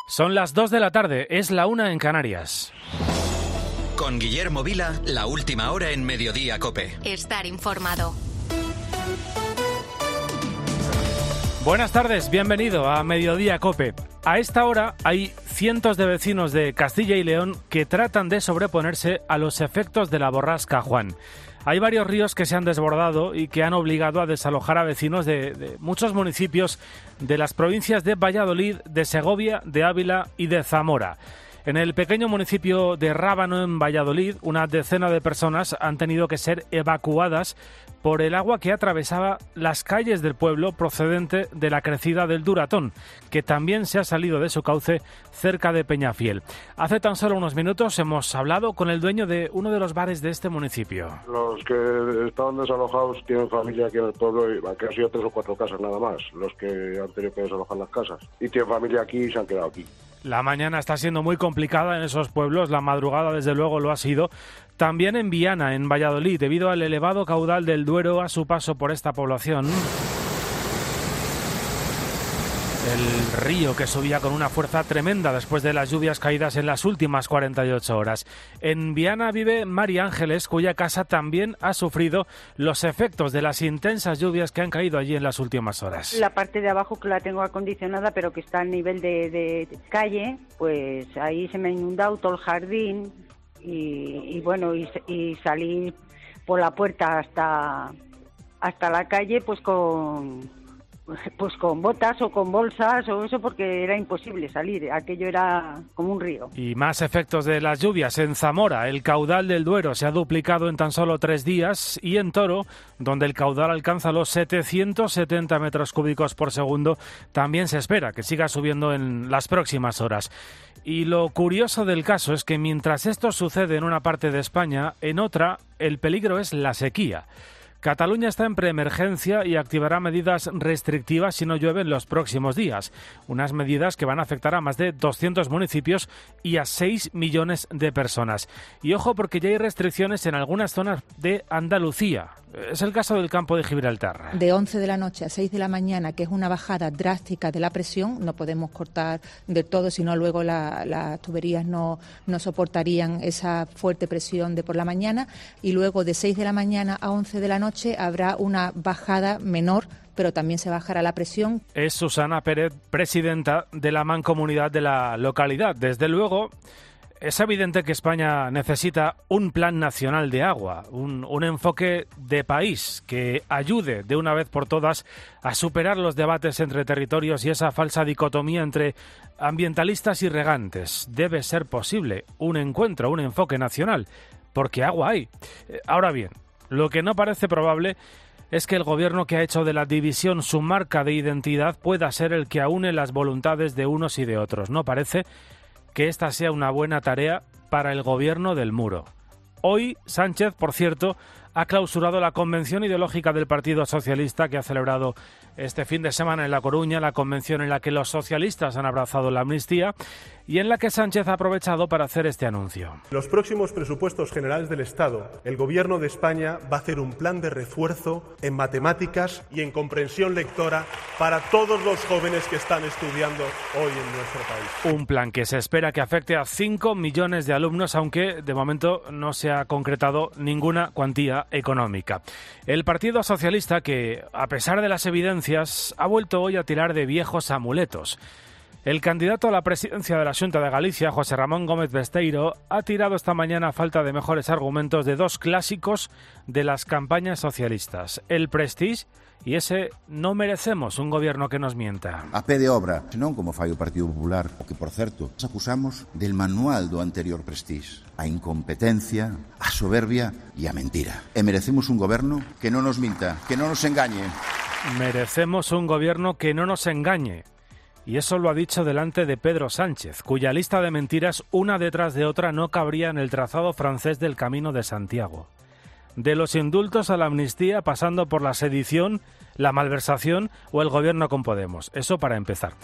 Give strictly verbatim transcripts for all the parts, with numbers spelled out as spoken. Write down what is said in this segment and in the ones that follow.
Son las dos de la tarde, es la una en Canarias. Con Guillermo Vila, la última hora en Mediodía COPE. Estar informado. Buenas tardes, bienvenido a Mediodía COPE. A esta hora hay cientos de vecinos de Castilla y León que tratan de sobreponerse a los efectos de la borrasca Juan. Hay varios ríos que se han desbordado y que han obligado a desalojar a vecinos de, de muchos municipios de las provincias de Valladolid, de Segovia, de Ávila y de Zamora. En el pequeño municipio de Rábano, en Valladolid, una decena de personas han tenido que ser evacuadas por el agua que atravesaba las calles del pueblo procedente de la crecida del Duratón, que también se ha salido de su cauce cerca de Peñafiel. Hace tan solo unos minutos hemos hablado con el dueño de uno de los bares de este municipio. Los que estaban desalojados tienen familia aquí en el pueblo, y que han sido tres o cuatro casas nada más, los que han tenido que desalojar las casas. Y tienen familia aquí y se han quedado aquí. La mañana está siendo muy complicada en esos pueblos, la madrugada desde luego lo ha sido. También en Viana, en Valladolid, debido al elevado caudal del Duero a su paso por esta población. El río que subía con una fuerza tremenda después de las lluvias caídas en las últimas cuarenta y ocho horas. En Viana vive María Ángeles, cuya casa también ha sufrido los efectos de las intensas lluvias que han caído allí en las últimas horas. La parte de abajo, que la tengo acondicionada, pero que está a nivel de, de calle, pues ahí se me ha inundado todo el jardín y, y bueno, y, y salí por la puerta hasta, hasta la calle pues con... pues con botas o con bolsas o eso, porque era imposible salir, aquello era como un río. Y más efectos de las lluvias en Zamora. El caudal del Duero se ha duplicado en tan solo tres días, y en Toro, donde el caudal alcanza los setecientos setenta metros cúbicos por segundo, también se espera que siga subiendo en las próximas horas. Y lo curioso del caso es que mientras esto sucede en una parte de España, en otra el peligro es la sequía. Cataluña está en preemergencia y activará medidas restrictivas si no llueve en los próximos días. Unas medidas que van a afectar a más de doscientos municipios y a seis millones de personas. Y ojo, porque ya hay restricciones en algunas zonas de Andalucía. Es el caso del campo de Gibraltar. De once de la noche a seis de la mañana, que es una bajada drástica de la presión, no podemos cortar de todo, sino luego la, las tuberías no, no soportarían esa fuerte presión de por la mañana, y luego de seis de la mañana a once de la noche habrá una bajada menor, pero también se bajará la presión. Es Susana Pérez, presidenta de la mancomunidad de la localidad. Desde luego, es evidente que España necesita un plan nacional de agua, un, un enfoque de país que ayude de una vez por todas a superar los debates entre territorios y esa falsa dicotomía entre ambientalistas y regantes. Debe ser posible un encuentro, un enfoque nacional, porque agua hay. Ahora bien, lo que no parece probable es que el gobierno, que ha hecho de la división su marca de identidad, pueda ser el que aúne las voluntades de unos y de otros. No parece que esta sea una buena tarea para el gobierno del muro. Hoy, Sánchez, por cierto, ha clausurado la convención ideológica del Partido Socialista, que ha celebrado este fin de semana en La Coruña, la convención en la que los socialistas han abrazado la amnistía y en la que Sánchez ha aprovechado para hacer este anuncio. En los próximos presupuestos generales del Estado, el Gobierno de España va a hacer un plan de refuerzo en matemáticas y en comprensión lectora para todos los jóvenes que están estudiando hoy en nuestro país. Un plan que se espera que afecte a cinco millones de alumnos, aunque de momento no se ha concretado ninguna cuantía económica. El Partido Socialista, que a pesar de las evidencias, ha vuelto hoy a tirar de viejos amuletos. El candidato a la presidencia de la Xunta de Galicia, José Ramón Gómez Besteiro, ha tirado esta mañana a falta de mejores argumentos de dos clásicos de las campañas socialistas: el Prestige y ese "no merecemos un gobierno que nos mienta". A pé de obra, senón como fai o Partido Popular, o que, por certo, nos acusamos del manual do anterior Prestige: a incompetencia, a soberbia e a mentira. E merecemos un goberno que non nos minta, que non nos engañe. Merecemos un gobierno que no nos engañe. Y eso lo ha dicho delante de Pedro Sánchez, cuya lista de mentiras, una detrás de otra, no cabría en el trazado francés del Camino de Santiago. De los indultos a la amnistía, pasando por la sedición, la malversación o el gobierno con Podemos. Eso para empezar.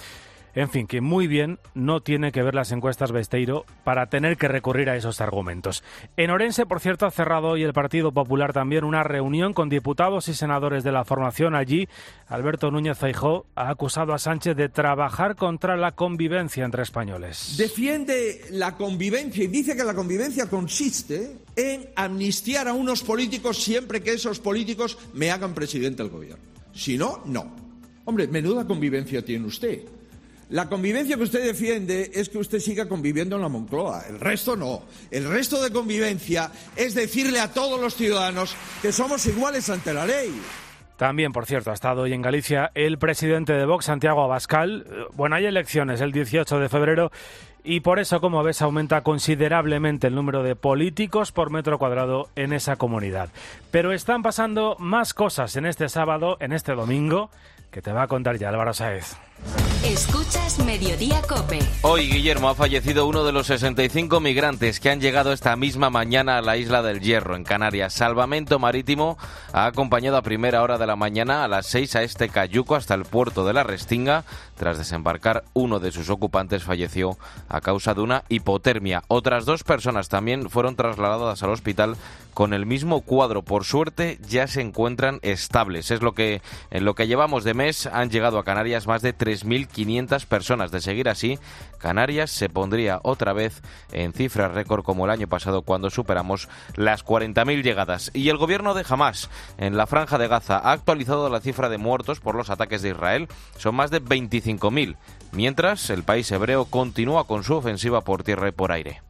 En fin, que muy bien no tiene que ver las encuestas Besteiro para tener que recurrir a esos argumentos. En Orense, por cierto, ha cerrado hoy el Partido Popular también una reunión con diputados y senadores de la formación. Allí, Alberto Núñez Feijóo ha acusado a Sánchez de trabajar contra la convivencia entre españoles. Defiende la convivencia y dice que la convivencia consiste en amnistiar a unos políticos siempre que esos políticos me hagan presidente del gobierno. Si no, no. Hombre, menuda convivencia tiene usted. La convivencia que usted defiende es que usted siga conviviendo en la Moncloa. El resto no. El resto de convivencia es decirle a todos los ciudadanos que somos iguales ante la ley. También, por cierto, ha estado hoy en Galicia el presidente de Vox, Santiago Abascal. Bueno, hay elecciones el dieciocho de febrero y por eso, como ves, aumenta considerablemente el número de políticos por metro cuadrado en esa comunidad. Pero están pasando más cosas en este sábado, en este domingo, que te va a contar ya Álvaro Sáez. Escuchas Mediodía COPE. Hoy, Guillermo, ha fallecido uno de los sesenta y cinco migrantes que han llegado esta misma mañana a la isla del Hierro, en Canarias. Salvamento Marítimo ha acompañado a primera hora de la mañana a las seis a este cayuco hasta el puerto de la Restinga. Tras desembarcar, uno de sus ocupantes falleció a causa de una hipotermia. Otras dos personas también fueron trasladadas al hospital con el mismo cuadro. Por suerte, ya se encuentran estables. Es lo que en lo que llevamos de mes han llegado a Canarias más de tres mil quinientas personas. De seguir así, Canarias se pondría otra vez en cifras récord como el año pasado cuando superamos las cuarenta mil llegadas. Y el gobierno de Hamás en la Franja de Gaza ha actualizado la cifra de muertos por los ataques de Israel. Son más de veinticinco mil, mientras el país hebreo continúa con su ofensiva por tierra y por aire.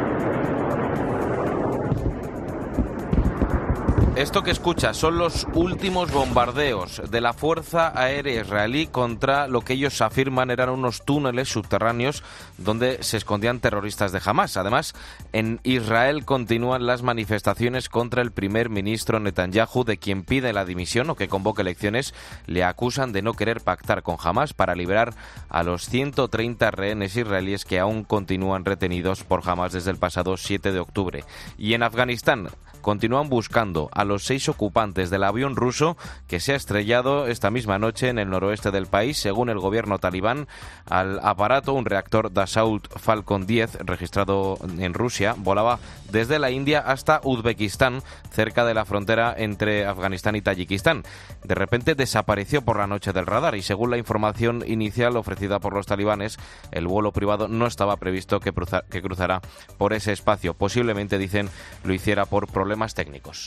Esto que escucha son los últimos bombardeos de la Fuerza Aérea Israelí contra lo que ellos afirman eran unos túneles subterráneos donde se escondían terroristas de Hamás. Además, en Israel continúan las manifestaciones contra el primer ministro Netanyahu, de quien pide la dimisión o que convoque elecciones. Le acusan de no querer pactar con Hamás para liberar a los ciento treinta rehenes israelíes que aún continúan retenidos por Hamás desde el pasado siete de octubre. Y en Afganistán continúan buscando a los seis ocupantes del avión ruso que se ha estrellado esta misma noche en el noroeste del país. Según el gobierno talibán, al aparato, un reactor Dassault Falcon diez registrado en Rusia, volaba desde la India hasta Uzbekistán, cerca de la frontera entre Afganistán y Tayikistán. De repente desapareció por la noche del radar y según la información inicial ofrecida por los talibanes, el vuelo privado no estaba previsto que, cruza- que cruzara por ese espacio. Posiblemente, dicen, lo hiciera por problemas técnicos.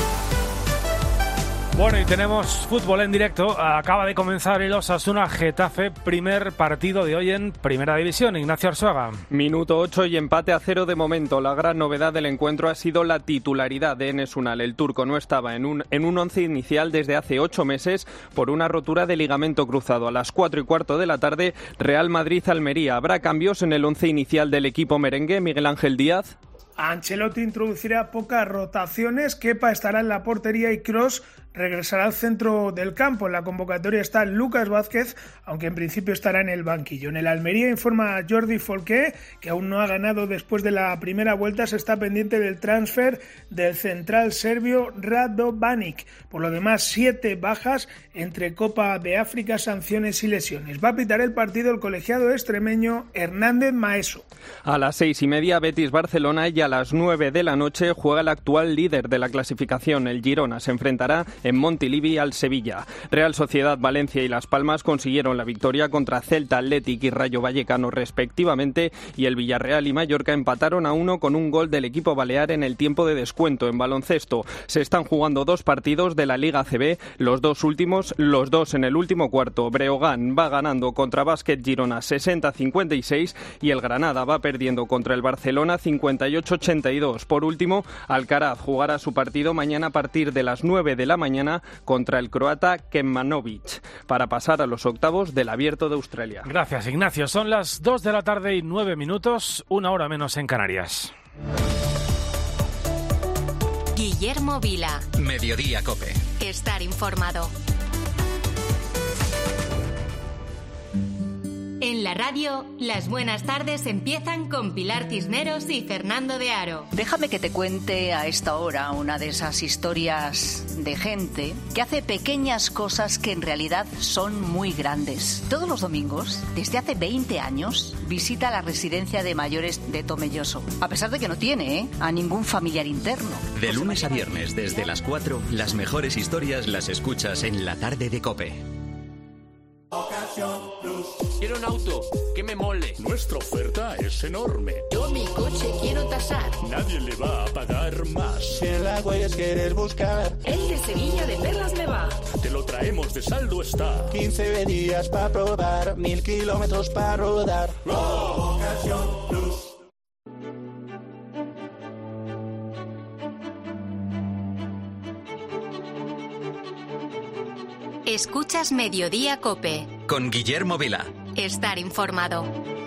Bueno, y tenemos fútbol en directo. Acaba de comenzar el Osasuna Getafe, primer partido de hoy en Primera División. Ignacio Arzuaga. Minuto ocho y empate a cero de momento. La gran novedad del encuentro ha sido la titularidad de Enes Unal. El turco no estaba en un, en un once inicial desde hace ocho meses por una rotura de ligamento cruzado. A las cuatro y cuarto de la tarde, Real Madrid-Almería. ¿Habrá cambios en el once inicial del equipo merengue? Miguel Ángel Díaz. Ancelotti introducirá pocas rotaciones, Kepa estará en la portería y Kroos regresará al centro del campo. En la convocatoria está Lucas Vázquez, aunque en principio estará en el banquillo. En el Almería informa Jordi Folqué, que aún no ha ganado después de la primera vuelta, se está pendiente del transfer del central serbio Radovanic. Por lo demás, siete bajas entre Copa de África, sanciones y lesiones. Va a pitar el partido el colegiado extremeño Hernández Maeso. A las seis y media, Betis-Barcelona, y a las nueve de la noche juega el actual líder de la clasificación, el Girona. Se enfrentará en Montilivi al Sevilla. Real Sociedad, Valencia y Las Palmas consiguieron la victoria contra Celta, Athletic y Rayo Vallecano respectivamente, y el Villarreal y Mallorca empataron a uno con un gol del equipo balear en el tiempo de descuento. En baloncesto se están jugando dos partidos de la Liga A C B, los dos últimos, los dos en el último cuarto. Breogán va ganando contra Básquet Girona sesenta a cincuenta y seis y el Granada va perdiendo contra el Barcelona cincuenta y ocho a ochenta y dos. Por último, Alcaraz jugará su partido mañana a partir de las nueve de la mañana contra el croata Kecmanovic para pasar a los octavos del Abierto de Australia. Gracias, Ignacio. Son las dos de la tarde y nueve minutos, una hora menos en Canarias. Guillermo Vila. Mediodía COPE. Estar informado. En la la radio, las buenas tardes empiezan con Pilar Cisneros y Fernando de Aro. Déjame que te cuente a esta hora una de esas historias de gente que hace pequeñas cosas que en realidad son muy grandes. Todos los domingos, desde hace veinte años, visita la residencia de mayores de Tomelloso, a pesar de que no tiene ¿eh? a ningún familiar interno. De lunes a viernes, desde las cuatro, las mejores historias las escuchas en la tarde de COPE. Quiero un auto que me mole. Nuestra oferta es enorme. Yo mi coche quiero tasar. Nadie le va a pagar más. Si en las huellas quieres buscar, el de Sevilla de Perlas me va. Te lo traemos de saldo está. quince días para probar, mil kilómetros para rodar. Ocasión Plus. Escuchas Mediodía COPE. Con Guillermo Vila. Estar informado.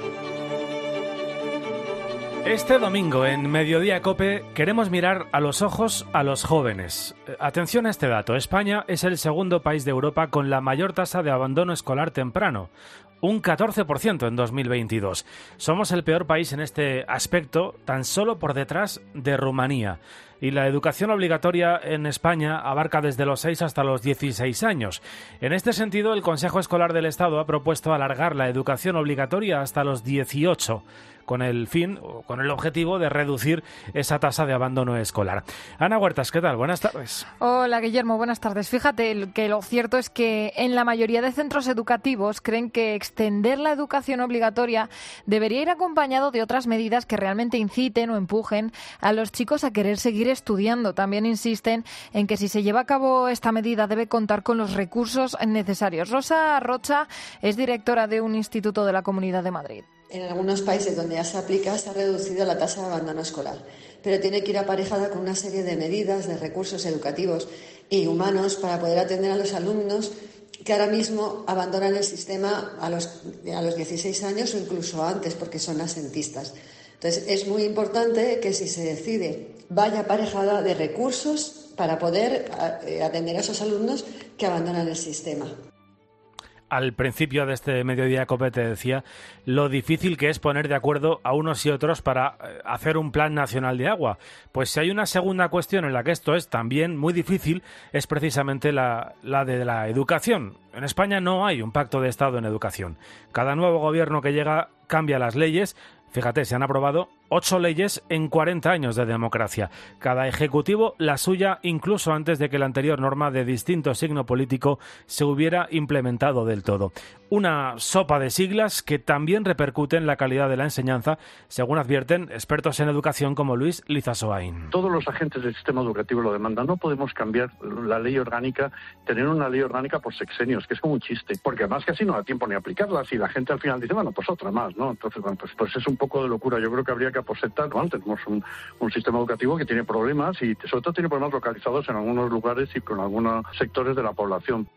Este domingo en Mediodía COPE queremos mirar a los ojos a los jóvenes. Atención a este dato. España es el segundo país de Europa con la mayor tasa de abandono escolar temprano. Un catorce por ciento en dos mil veintidós. Somos el peor país en este aspecto, tan solo por detrás de Rumanía. Y la educación obligatoria en España abarca desde los seis hasta los dieciséis años. En este sentido, el Consejo Escolar del Estado ha propuesto alargar la educación obligatoria hasta los dieciocho, con el fin o con el objetivo de reducir esa tasa de abandono escolar. Ana Huertas, ¿qué tal? Buenas tardes. Hola, Guillermo, buenas tardes. Fíjate que lo cierto es que en la mayoría de centros educativos creen que extender la educación obligatoria debería ir acompañado de otras medidas que realmente inciten o empujen a los chicos a querer seguir estudiando. También insisten en que si se lleva a cabo esta medida debe contar con los recursos necesarios. Rosa Rocha es directora de un instituto de la Comunidad de Madrid. En algunos países donde ya se aplica se ha reducido la tasa de abandono escolar, pero tiene que ir aparejada con una serie de medidas, de recursos educativos y humanos para poder atender a los alumnos que ahora mismo abandonan el sistema a los, a los dieciséis años o incluso antes porque son asentistas. Entonces es muy importante que si se decide vaya aparejada de recursos para poder atender a esos alumnos que abandonan el sistema. Al principio de este Mediodía COPE te decía lo difícil que es poner de acuerdo a unos y otros para hacer un plan nacional de agua. Pues si hay una segunda cuestión en la que esto es también muy difícil, es precisamente la, la de la educación. En España no hay un pacto de Estado en educación. Cada nuevo gobierno que llega cambia las leyes. Fíjate, se han aprobado ocho leyes en cuarenta años de democracia. Cada ejecutivo la suya, incluso antes de que la anterior norma de distinto signo político se hubiera implementado del todo. Una sopa de siglas que también repercute en la calidad de la enseñanza, según advierten expertos en educación como Luis Lizasoain. Todos los agentes del sistema educativo lo demandan. No podemos cambiar la ley orgánica, tener una ley orgánica por sexenios, que es como un chiste, porque además casi no da tiempo ni aplicarlas y la gente al final dice, bueno, pues otra más, ¿no? Entonces, bueno, pues, pues es un poco de locura. Yo creo que habría que aposentar, ¿no? Tenemos un, un sistema educativo que tiene problemas y sobre todo tiene problemas localizados en algunos lugares y con algunos sectores de la población.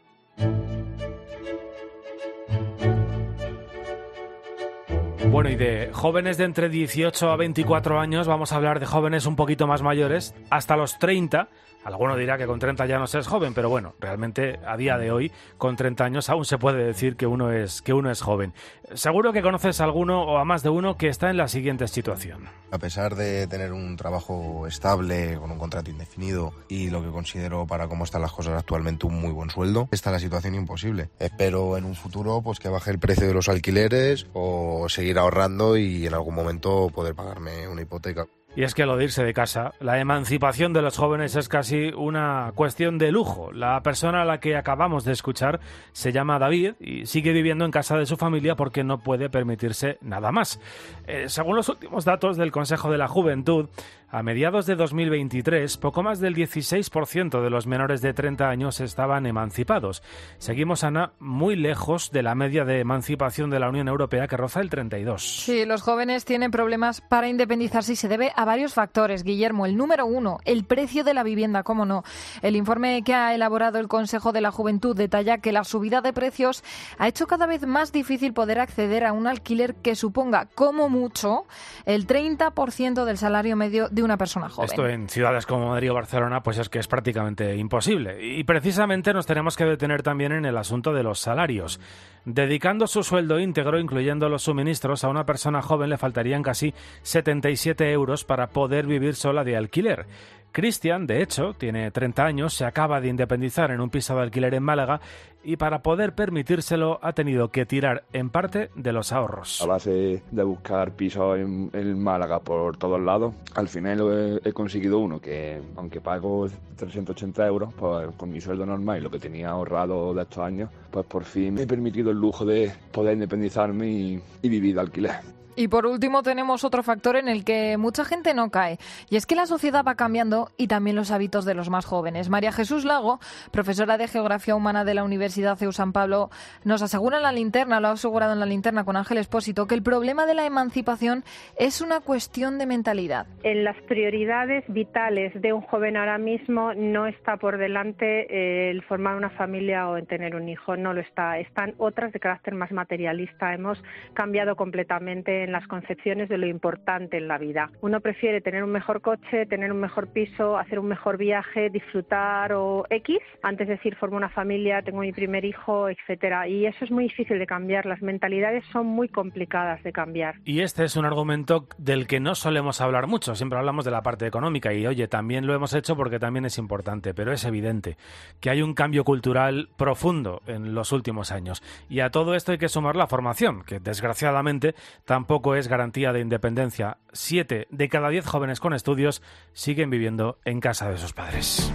Bueno, y de jóvenes de entre dieciocho a veinticuatro años vamos a hablar de jóvenes un poquito más mayores, hasta los treinta. Alguno dirá que con treinta ya no se es joven, pero bueno, realmente a día de hoy, con treinta años aún se puede decir que uno es, que uno es joven. Seguro que conoces a alguno o a más de uno que está en la siguiente situación. A pesar de tener un trabajo estable, con un contrato indefinido y lo que considero para cómo están las cosas actualmente un muy buen sueldo, está la situación imposible. Espero en un futuro pues que baje el precio de los alquileres o seguir ahorrando y en algún momento poder pagarme una hipoteca. Y es que lo de irse de casa, la emancipación de los jóvenes es casi una cuestión de lujo. La persona a la que acabamos de escuchar se llama David y sigue viviendo en casa de su familia porque no puede permitirse nada más. Eh, según los últimos datos del Consejo de la Juventud, a mediados de dos mil veintitrés, poco más del dieciséis por ciento de los menores de treinta años estaban emancipados. Seguimos, Ana, muy lejos de la media de emancipación de la Unión Europea, que roza el treinta y dos. Sí, los jóvenes tienen problemas para independizarse y se debe a varios factores, Guillermo. El número uno, el precio de la vivienda, cómo no. El informe que ha elaborado el Consejo de la Juventud detalla que la subida de precios ha hecho cada vez más difícil poder acceder a un alquiler que suponga, como mucho, el treinta por ciento del salario medio de una persona joven. Esto en ciudades como Madrid o Barcelona pues es que es prácticamente imposible. Y precisamente nos tenemos que detener también en el asunto de los salarios. Dedicando su sueldo íntegro, incluyendo los suministros, a una persona joven le faltarían casi setenta y siete euros para poder vivir sola de alquiler. Cristian, de hecho, tiene treinta años, se acaba de independizar en un piso de alquiler en Málaga y para poder permitírselo ha tenido que tirar en parte de los ahorros. A base de buscar pisos en, en Málaga por todos lados, al final he, he conseguido uno que, aunque pago trescientos ochenta euros, pues con mi sueldo normal y lo que tenía ahorrado de estos años, pues por fin me he permitido el lujo de poder independizarme y, y vivir de alquiler. Y por último tenemos otro factor en el que mucha gente no cae, y es que la sociedad va cambiando y también los hábitos de los más jóvenes. María Jesús Lago, profesora de Geografía Humana de la Universidad C E U San Pablo, nos asegura en la linterna, lo ha asegurado en la linterna con Ángel Expósito, que el problema de la emancipación es una cuestión de mentalidad. En las prioridades vitales de un joven ahora mismo no está por delante eh, el formar una familia o el tener un hijo, no lo está. Están otras de carácter más materialista. Hemos cambiado completamente en las concepciones de lo importante en la vida. Uno prefiere tener un mejor coche, tener un mejor piso, hacer un mejor viaje, disfrutar o X, antes de decir formo una familia, tengo mi primer hijo, etcétera. Y eso es muy difícil de cambiar. Las mentalidades son muy complicadas de cambiar. Y este es un argumento del que no solemos hablar mucho. Siempre hablamos de la parte económica y, oye, también lo hemos hecho porque también es importante. Pero es evidente que hay un cambio cultural profundo en los últimos años. Y a todo esto hay que sumar la formación, que desgraciadamente tampoco es garantía de independencia. Siete de cada diez jóvenes con estudios siguen viviendo en casa de sus padres.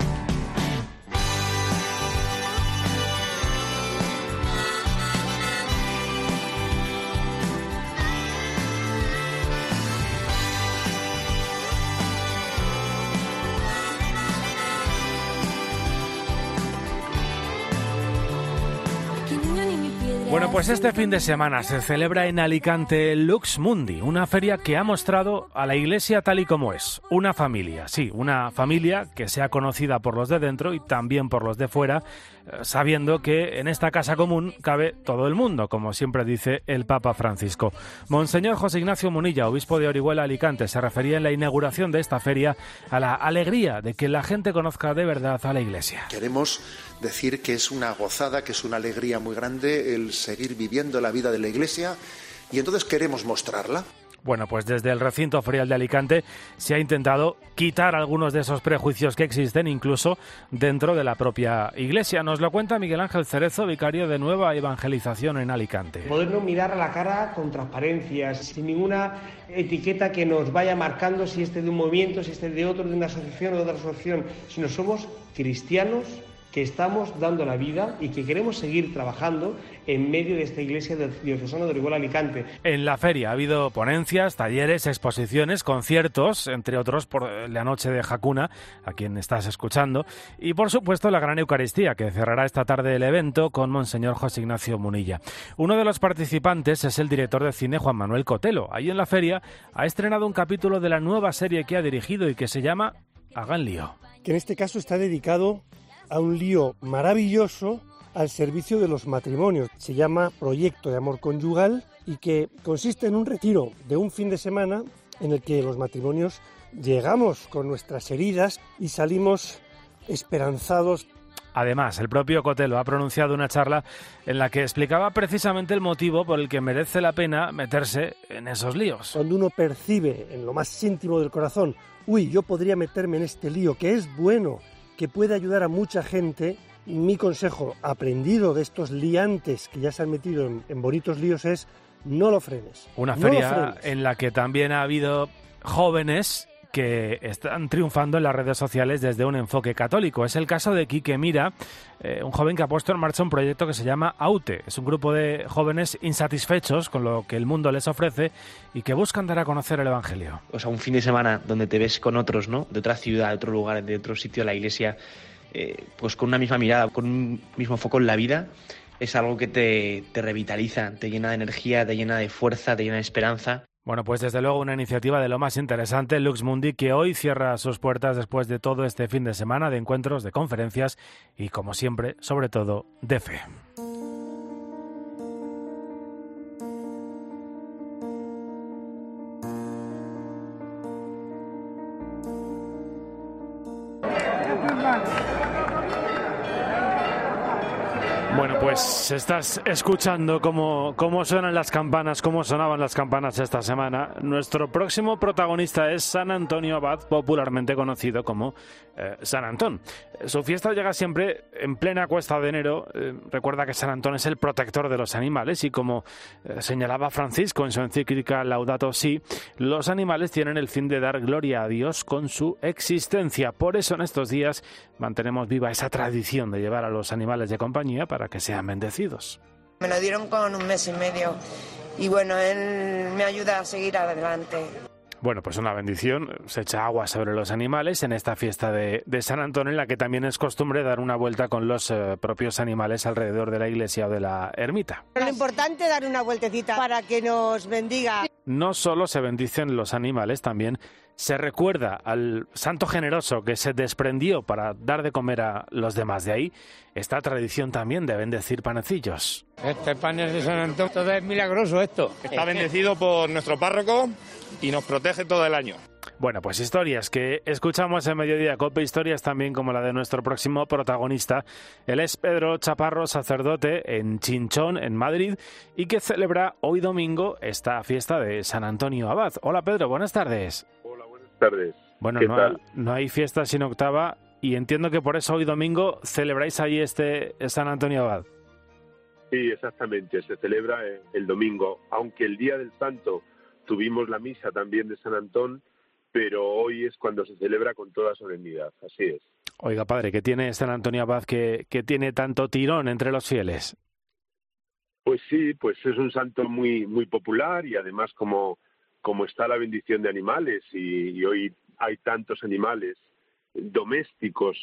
Bueno, pues este fin de semana se celebra en Alicante Lux Mundi, una feria que ha mostrado a la Iglesia tal y como es, una familia, sí, una familia que sea conocida por los de dentro y también por los de fuera, sabiendo que en esta casa común cabe todo el mundo, como siempre dice el Papa Francisco. Monseñor José Ignacio Munilla, obispo de Orihuela, Alicante, se refería en la inauguración de esta feria a la alegría de que la gente conozca de verdad a la Iglesia. Queremos decir que es una gozada, que es una alegría muy grande el seguir viviendo la vida de la Iglesia y entonces queremos mostrarla. Bueno, pues desde el recinto ferial de Alicante se ha intentado quitar algunos de esos prejuicios que existen incluso dentro de la propia Iglesia. Nos lo cuenta Miguel Ángel Cerezo, vicario de Nueva Evangelización en Alicante. Podernos mirar a la cara con transparencia, sin ninguna etiqueta que nos vaya marcando si este es de un movimiento, si este es de otro, de una asociación o de otra asociación, sino somos cristianos que estamos dando la vida y que queremos seguir trabajando en medio de esta iglesia diocesana de Orihuela, Alicante. En la feria ha habido ponencias, talleres, exposiciones, conciertos, entre otros por la noche de Jacuna, a quien estás escuchando, y por supuesto la gran Eucaristía, que cerrará esta tarde el evento con Monseñor José Ignacio Munilla. Uno de los participantes es el director de cine Juan Manuel Cotelo. Ahí en la feria ha estrenado un capítulo de la nueva serie que ha dirigido y que se llama Hagan lío. Que en este caso está dedicado a un lío maravilloso al servicio de los matrimonios. Se llama Proyecto de Amor Conyugal y que consiste en un retiro de un fin de semana en el que los matrimonios llegamos con nuestras heridas y salimos esperanzados. Además, el propio Cotelo ha pronunciado una charla en la que explicaba precisamente el motivo por el que merece la pena meterse en esos líos. Cuando uno percibe en lo más íntimo del corazón, uy, yo podría meterme en este lío, que es bueno, que puede ayudar a mucha gente, mi consejo aprendido de estos liantes que ya se han metido en, en bonitos líos es no lo frenes. Una no feria en la que también ha habido jóvenes que están triunfando en las redes sociales desde un enfoque católico. Es el caso de Quique Mira, eh, un joven que ha puesto en marcha un proyecto que se llama Aute. Es un grupo de jóvenes insatisfechos con lo que el mundo les ofrece y que buscan dar a conocer el Evangelio. O sea, un fin de semana donde te ves con otros, ¿no? De otra ciudad, de otro lugar, de otro sitio de la iglesia, eh, pues con una misma mirada, con un mismo foco en la vida, es algo que te, te revitaliza, te llena de energía, te llena de fuerza, te llena de esperanza. Bueno, pues desde luego una iniciativa de lo más interesante, Lux Mundi, que hoy cierra sus puertas después de todo este fin de semana de encuentros, de conferencias y, como siempre, sobre todo, de fe. Bueno, pues estás escuchando cómo, cómo suenan las campanas, cómo sonaban las campanas esta semana. Nuestro próximo protagonista es San Antonio Abad, popularmente conocido como eh, San Antón. Su fiesta llega siempre en plena cuesta de enero. Eh, recuerda que San Antón es el protector de los animales y como eh, señalaba Francisco en su encíclica Laudato Si, los animales tienen el fin de dar gloria a Dios con su existencia. Por eso en estos días mantenemos viva esa tradición de llevar a los animales de compañía para que sean bendecidos. Me lo dieron con un mes y medio y bueno, él me ayuda a seguir adelante. Bueno, pues una bendición, se echa agua sobre los animales en esta fiesta de, de San Antón, en la que también es costumbre dar una vuelta con los eh, propios animales alrededor de la iglesia o de la ermita. Lo importante es dar una vueltecita para que nos bendiga. No solo se bendicen los animales, también se recuerda al santo generoso que se desprendió para dar de comer a los demás. De ahí esta tradición también de bendecir panecillos. Este pan es de San Antón, todo es milagroso esto. Está bendecido por nuestro párroco y nos protege todo el año. Bueno, pues historias que escuchamos en Mediodía Cope, historias también como la de nuestro próximo protagonista. Él es Pedro Chaparro, sacerdote en Chinchón, en Madrid, y que celebra hoy domingo esta fiesta de San Antonio Abad. Hola Pedro, buenas tardes. Hola, buenas tardes. Bueno, ¿Qué no, tal? no hay fiesta sin octava y entiendo que por eso hoy domingo celebráis allí este San Antonio Abad. Sí, exactamente, se celebra el domingo, aunque el día del Santo tuvimos la misa también de San Antón, pero hoy es cuando se celebra con toda solemnidad, así es. Oiga, padre, ¿qué tiene San Antonio Abad que, que tiene tanto tirón entre los fieles? Pues sí, pues es un santo muy muy popular y además como, como está la bendición de animales y, y hoy hay tantos animales domésticos,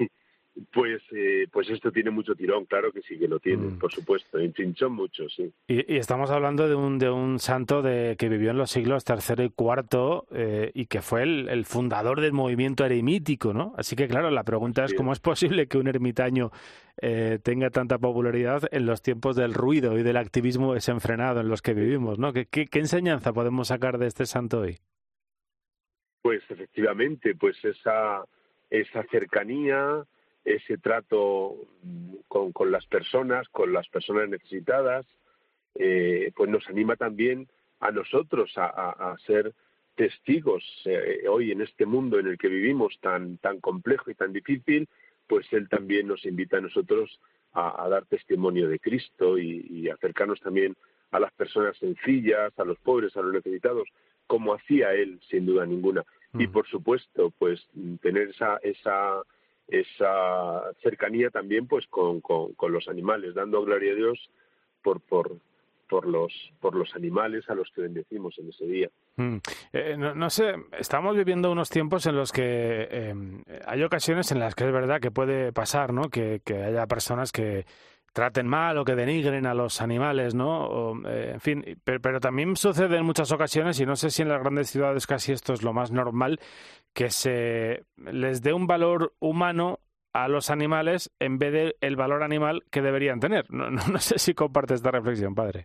pues eh, pues esto tiene mucho tirón, claro que sí que lo tiene, mm. por supuesto, en Chinchón mucho, sí. Y, y estamos hablando de un de un santo de que vivió en los siglos tercero y cuarto eh, y que fue el, el fundador del movimiento eremítico, ¿no? Así que claro, la pregunta es sí. ¿Cómo es posible que un ermitaño eh, tenga tanta popularidad en los tiempos del ruido y del activismo desenfrenado en los que vivimos, ¿no? ¿Qué, qué, qué enseñanza podemos sacar de este santo hoy? Pues efectivamente, pues esa esa cercanía, ese trato con, con las personas, con las personas necesitadas, eh, pues nos anima también a nosotros a, a, a ser testigos eh, hoy en este mundo en el que vivimos tan tan complejo y tan difícil, pues él también nos invita a nosotros a, a dar testimonio de Cristo y, y acercarnos también a las personas sencillas, a los pobres, a los necesitados, como hacía él, sin duda ninguna. Mm. Y por supuesto, pues tener esa esa esa cercanía también pues con, con, con los animales, dando gloria a Dios por por por los por los animales a los que bendecimos en ese día. Mm. Eh, no, no sé, estamos viviendo unos tiempos en los que eh, hay ocasiones en las que es verdad que puede pasar, ¿no? Que, que haya personas que traten mal o que denigren a los animales, ¿no? O, eh, en fin, pero, pero también sucede en muchas ocasiones, y no sé si en las grandes ciudades casi esto es lo más normal, que se les dé un valor humano a los animales en vez de el valor animal que deberían tener. No, no, no sé si comparte esta reflexión, padre.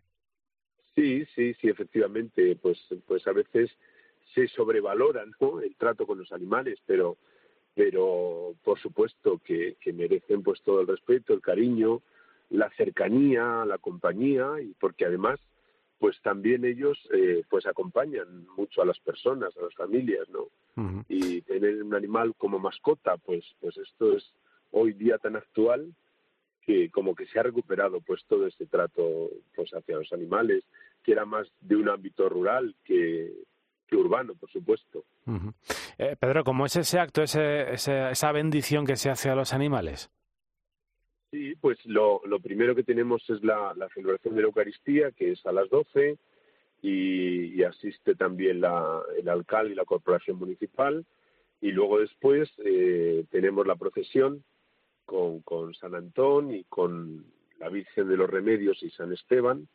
Sí, sí, sí, efectivamente. Pues, pues a veces se sobrevalora, ¿no?, el trato con los animales, pero, pero por supuesto que, que merecen pues todo el respeto, el cariño, la cercanía, la compañía, y porque además pues también ellos eh, pues acompañan mucho a las personas, a las familias, ¿no? Uh-huh. Y tener un animal como mascota, pues pues esto es hoy día tan actual que como que se ha recuperado pues todo este trato pues hacia los animales, que era más de un ámbito rural que, que urbano, por supuesto. Uh-huh. eh, Pedro, ¿cómo es ese acto, ese, ese, esa bendición que se hace a los animales? Sí, pues lo, lo primero que tenemos es la, la celebración de la Eucaristía, que es a las doce, y, y asiste también la, el alcalde y la corporación municipal, y luego después eh, tenemos la procesión con, con San Antón y con la Virgen de los Remedios y San Esteban,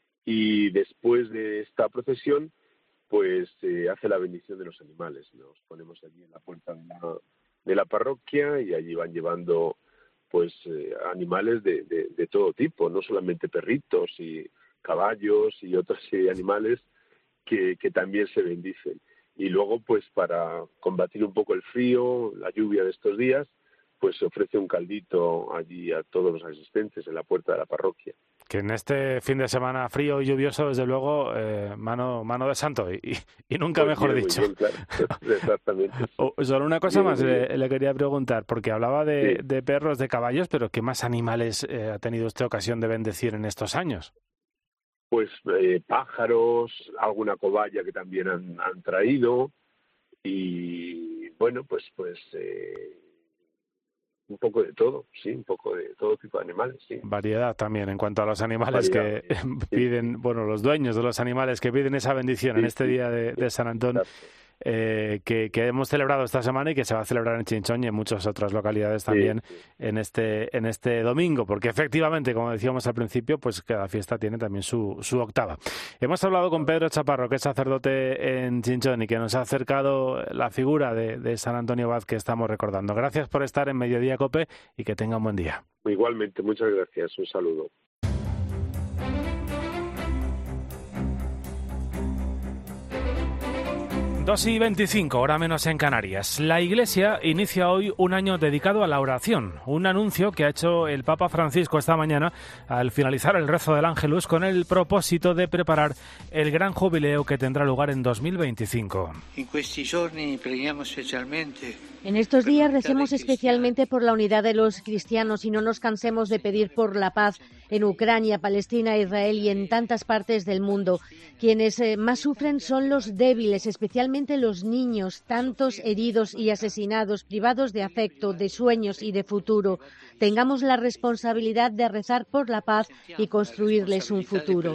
y después de esta procesión pues se eh, hace la bendición de los animales. Nos ponemos allí en la puerta de la, de la parroquia y allí van llevando pues eh, animales de, de, de todo tipo, no solamente perritos y caballos y otros eh, animales que, que también se bendicen. Y luego, pues para combatir un poco el frío, la lluvia de estos días, pues se ofrece un caldito allí a todos los asistentes en la puerta de la parroquia. Que en este fin de semana frío y lluvioso, desde luego, eh, mano mano de santo, y, y nunca pues mejor bien, dicho. Bien, claro. Exactamente. O, solo una cosa bien, más le, le quería preguntar, porque hablaba de, sí. de perros, de caballos, pero ¿qué más animales eh, ha tenido usted ocasión de bendecir en estos años? Pues eh, pájaros, alguna cobaya que también han, han traído, y bueno, pues pues eh, un poco de todo, sí, un poco de todo tipo de animales, sí. Variedad también en cuanto a los animales Variedad, que sí. piden, bueno, los dueños de los animales que piden esa bendición sí, en este sí, día de, de San Antón. Eh, que, que hemos celebrado esta semana y que se va a celebrar en Chinchón y en muchas otras localidades también sí, sí. en este en este domingo, porque efectivamente, como decíamos al principio, pues cada fiesta tiene también su, su octava. Hemos hablado con Pedro Chaparro, que es sacerdote en Chinchón y que nos ha acercado la figura de, de San Antonio Abad que estamos recordando. Gracias por estar en Mediodía Cope y que tenga un buen día. Igualmente, muchas gracias. Un saludo. dos y veinticinco, hora menos en Canarias. La Iglesia inicia hoy un año dedicado a la oración, un anuncio que ha hecho el Papa Francisco esta mañana al finalizar el rezo del Ángelus con el propósito de preparar el gran jubileo que tendrá lugar en dos mil veinticinco. En estos días recemos especialmente por la unidad de los cristianos y no nos cansemos de pedir por la paz en Ucrania, Palestina, Israel y en tantas partes del mundo. Quienes eh, más sufren son los débiles, especialmente los niños, tantos heridos y asesinados, privados de afecto, de sueños y de futuro. Tengamos la responsabilidad de rezar por la paz y construirles un futuro.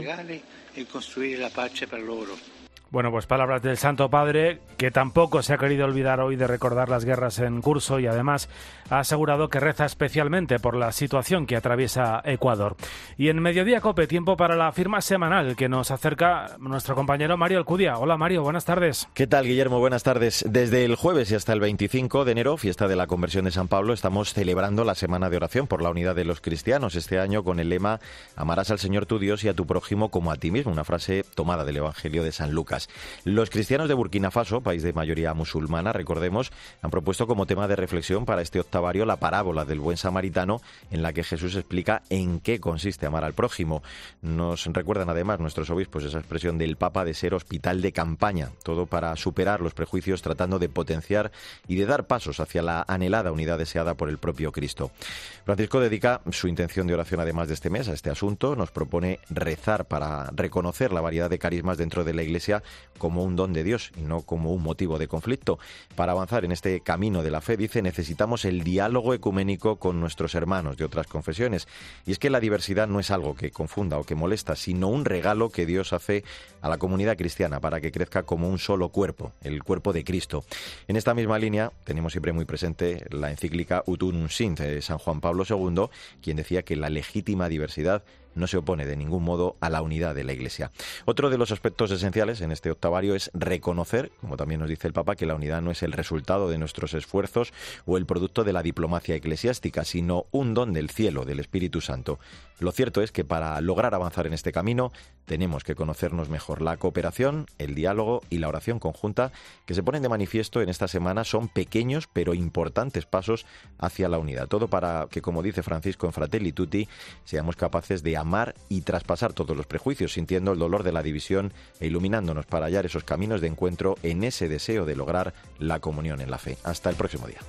Bueno, pues palabras del Santo Padre, que tampoco se ha querido olvidar hoy de recordar las guerras en curso y además ha asegurado que reza especialmente por la situación que atraviesa Ecuador. Y en Mediodía Cope, tiempo para la firma semanal que nos acerca nuestro compañero Mario Alcudia. Hola Mario, buenas tardes. ¿Qué tal, Guillermo? Buenas tardes. Desde el jueves y hasta el veinticinco de enero, fiesta de la Conversión de San Pablo, estamos celebrando la Semana de Oración por la Unidad de los Cristianos, este año con el lema «Amarás al Señor tu Dios y a tu prójimo como a ti mismo», una frase tomada del Evangelio de San Lucas. Los cristianos de Burkina Faso, país de mayoría musulmana, recordemos, han propuesto como tema de reflexión para este octavario la parábola del buen samaritano, en la que Jesús explica en qué consiste amar al prójimo. Nos recuerdan además nuestros obispos esa expresión del Papa de ser hospital de campaña, todo para superar los prejuicios, tratando de potenciar y de dar pasos hacia la anhelada unidad deseada por el propio Cristo. Francisco dedica su intención de oración además de este mes a este asunto. Nos propone rezar para reconocer la variedad de carismas dentro de la Iglesia como un don de Dios y no como un motivo de conflicto. Para avanzar en este camino de la fe, dice, necesitamos el diálogo ecuménico con nuestros hermanos de otras confesiones. Y es que la diversidad no es algo que confunda o que molesta, sino un regalo que Dios hace a la comunidad cristiana para que crezca como un solo cuerpo, el cuerpo de Cristo. En esta misma línea tenemos siempre muy presente la encíclica Ut Unum Sint de San Juan Pablo segundo, quien decía que la legítima diversidad no se opone de ningún modo a la unidad de la Iglesia. Otro de los aspectos esenciales en este octavario es reconocer, como también nos dice el Papa, que la unidad no es el resultado de nuestros esfuerzos o el producto de la diplomacia eclesiástica, sino un don del cielo, del Espíritu Santo. Lo cierto es que para lograr avanzar en este camino tenemos que conocernos mejor. La cooperación, el diálogo y la oración conjunta que se ponen de manifiesto en esta semana son pequeños pero importantes pasos hacia la unidad. Todo para que, como dice Francisco en Fratelli Tutti, seamos capaces de amar y traspasar todos los prejuicios, sintiendo el dolor de la división e iluminándonos para hallar esos caminos de encuentro en ese deseo de lograr la comunión en la fe. Hasta el próximo día.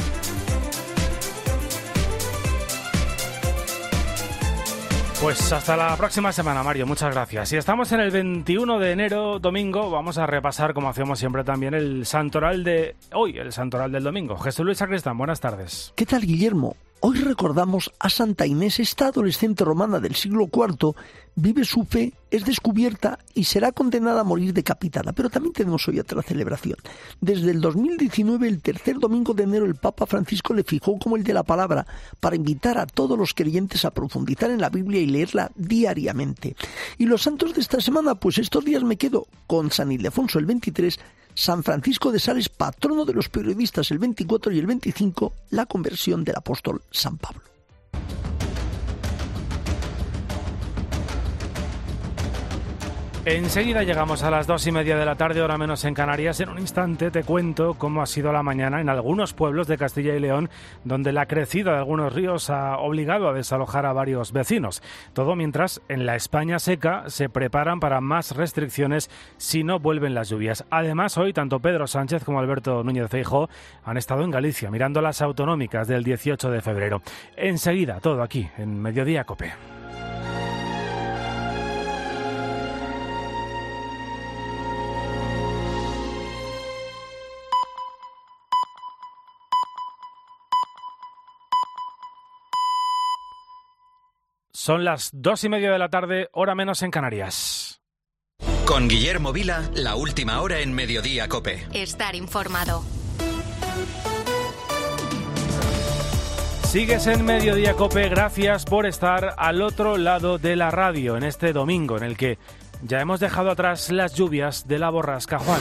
Pues hasta la próxima semana, Mario. Muchas gracias. Y estamos en el veintiuno de enero, domingo. Vamos a repasar, como hacemos siempre también, el santoral de hoy, el santoral del domingo. Jesús Luis Sacristán, buenas tardes. ¿Qué tal, Guillermo? Hoy recordamos a Santa Inés. Esta adolescente romana del siglo cuarto vive su fe, es descubierta y será condenada a morir decapitada. Pero también tenemos hoy otra celebración. Desde el dos mil diecinueve, el tercer domingo de enero, el Papa Francisco le fijó como el de la palabra para invitar a todos los creyentes a profundizar en la Biblia y leerla diariamente. Y los santos de esta semana, pues estos días me quedo con San Ildefonso el veintitrés, San Francisco de Sales, patrono de los periodistas el veinticuatro, y el veinticinco, la conversión del apóstol San Pablo. Enseguida llegamos a las dos y media de la tarde, hora menos en Canarias. En un instante te cuento cómo ha sido la mañana en algunos pueblos de Castilla y León, donde la crecida de algunos ríos ha obligado a desalojar a varios vecinos. Todo mientras en la España seca se preparan para más restricciones si no vuelven las lluvias. Además, hoy tanto Pedro Sánchez como Alberto Núñez Feijóo han estado en Galicia mirando las autonómicas del dieciocho de febrero. Enseguida, todo aquí en Mediodía COPE. Son las dos y media de la tarde, hora menos en Canarias. Con Guillermo Vila, la última hora en Mediodía COPE. Estar informado. Sigues en Mediodía COPE, gracias por estar al otro lado de la radio en este domingo en el que ya hemos dejado atrás las lluvias de la borrasca Juan.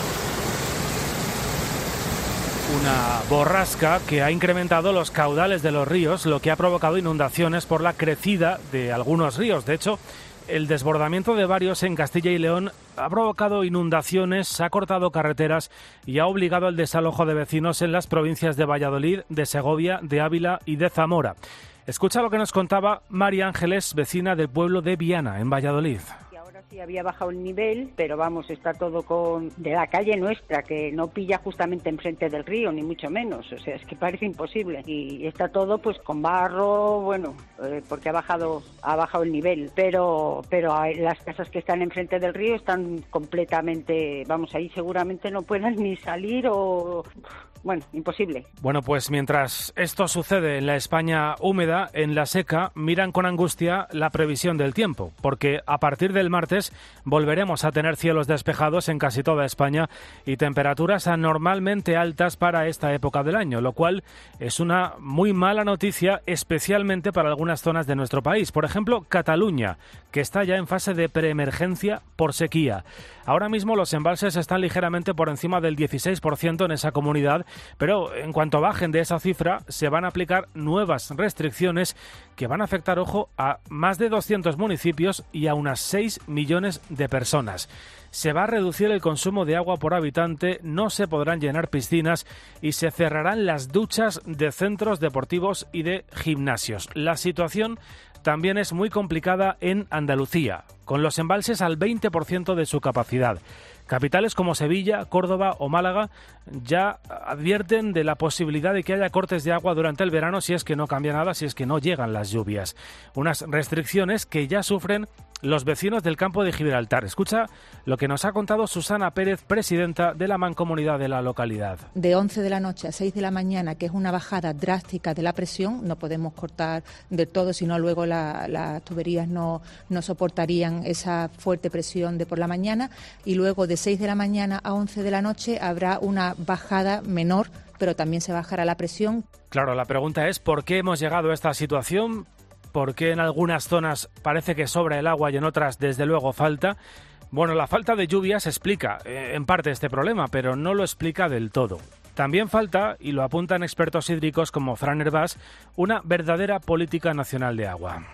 Una borrasca que ha incrementado los caudales de los ríos, lo que ha provocado inundaciones por la crecida de algunos ríos. De hecho, el desbordamiento de varios en Castilla y León ha provocado inundaciones, ha cortado carreteras y ha obligado al desalojo de vecinos en las provincias de Valladolid, de Segovia, de Ávila y de Zamora. Escucha lo que nos contaba María Ángeles, vecina del pueblo de Viana, en Valladolid. Sí, había bajado el nivel, pero vamos, está todo con de la calle nuestra, que no pilla justamente enfrente del río, ni mucho menos, o sea, es que parece imposible. Y está todo pues con barro, bueno, eh, porque ha bajado ha bajado el nivel, pero pero hay, las casas que están enfrente del río están completamente, vamos, ahí seguramente no puedan ni salir o... Bueno, imposible. Bueno, pues mientras esto sucede en la España húmeda, en la seca, miran con angustia la previsión del tiempo, porque a partir del martes volveremos a tener cielos despejados en casi toda España y temperaturas anormalmente altas para esta época del año, lo cual es una muy mala noticia, especialmente para algunas zonas de nuestro país. Por ejemplo, Cataluña, que está ya en fase de preemergencia por sequía. Ahora mismo los embalses están ligeramente por encima del dieciséis por ciento en esa comunidad, pero en cuanto bajen de esa cifra se van a aplicar nuevas restricciones que van a afectar, ojo, a más de doscientos municipios y a unas seis millones de personas. Se va a reducir el consumo de agua por habitante, no se podrán llenar piscinas y se cerrarán las duchas de centros deportivos y de gimnasios. La situación también es muy complicada en Andalucía, con los embalses al veinte por ciento de su capacidad. Capitales como Sevilla, Córdoba o Málaga ya advierten de la posibilidad de que haya cortes de agua durante el verano si es que no cambia nada, si es que no llegan las lluvias. Unas restricciones que ya sufren los vecinos del campo de Gibraltar. Escucha lo que nos ha contado Susana Pérez, presidenta de la mancomunidad de la localidad. De once de la noche a seis de la mañana, que es una bajada drástica de la presión, no podemos cortar del todo, sino luego la, las tuberías no, no soportarían esa fuerte presión de por la mañana, y luego de seis de la mañana a once de la noche habrá una bajada menor, pero también se bajará la presión. Claro, la pregunta es ¿por qué hemos llegado a esta situación? ¿Por qué en algunas zonas parece que sobra el agua y en otras, desde luego, falta? Bueno, la falta de lluvias explica eh, en parte este problema, pero no lo explica del todo. También falta, y lo apuntan expertos hídricos como Fran Hervás, una verdadera política nacional de agua.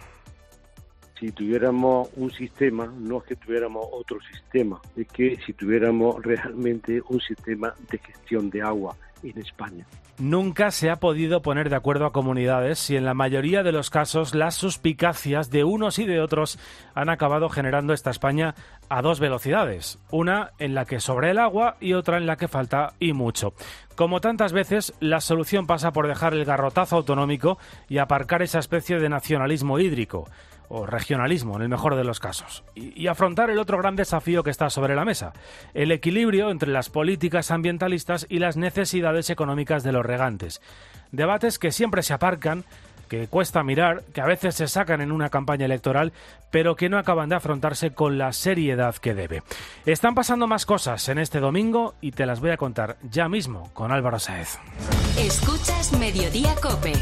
Si tuviéramos un sistema, no es que tuviéramos otro sistema, es que si tuviéramos realmente un sistema de gestión de agua en España. Nunca se ha podido poner de acuerdo a comunidades y en la mayoría de los casos las suspicacias de unos y de otros han acabado generando esta España a dos velocidades, una en la que sobra el agua y otra en la que falta y mucho. Como tantas veces, la solución pasa por dejar el garrotazo autonómico y aparcar esa especie de nacionalismo hídrico, o regionalismo en el mejor de los casos, y, y afrontar el otro gran desafío que está sobre la mesa, el equilibrio entre las políticas ambientalistas y las necesidades económicas de los regantes. Debates que siempre se aparcan, que cuesta mirar, que a veces se sacan en una campaña electoral, pero que no acaban de afrontarse con la seriedad que debe. Están pasando más cosas en este domingo y te las voy a contar ya mismo con Álvaro Sáez. Escuchas Mediodía COPE.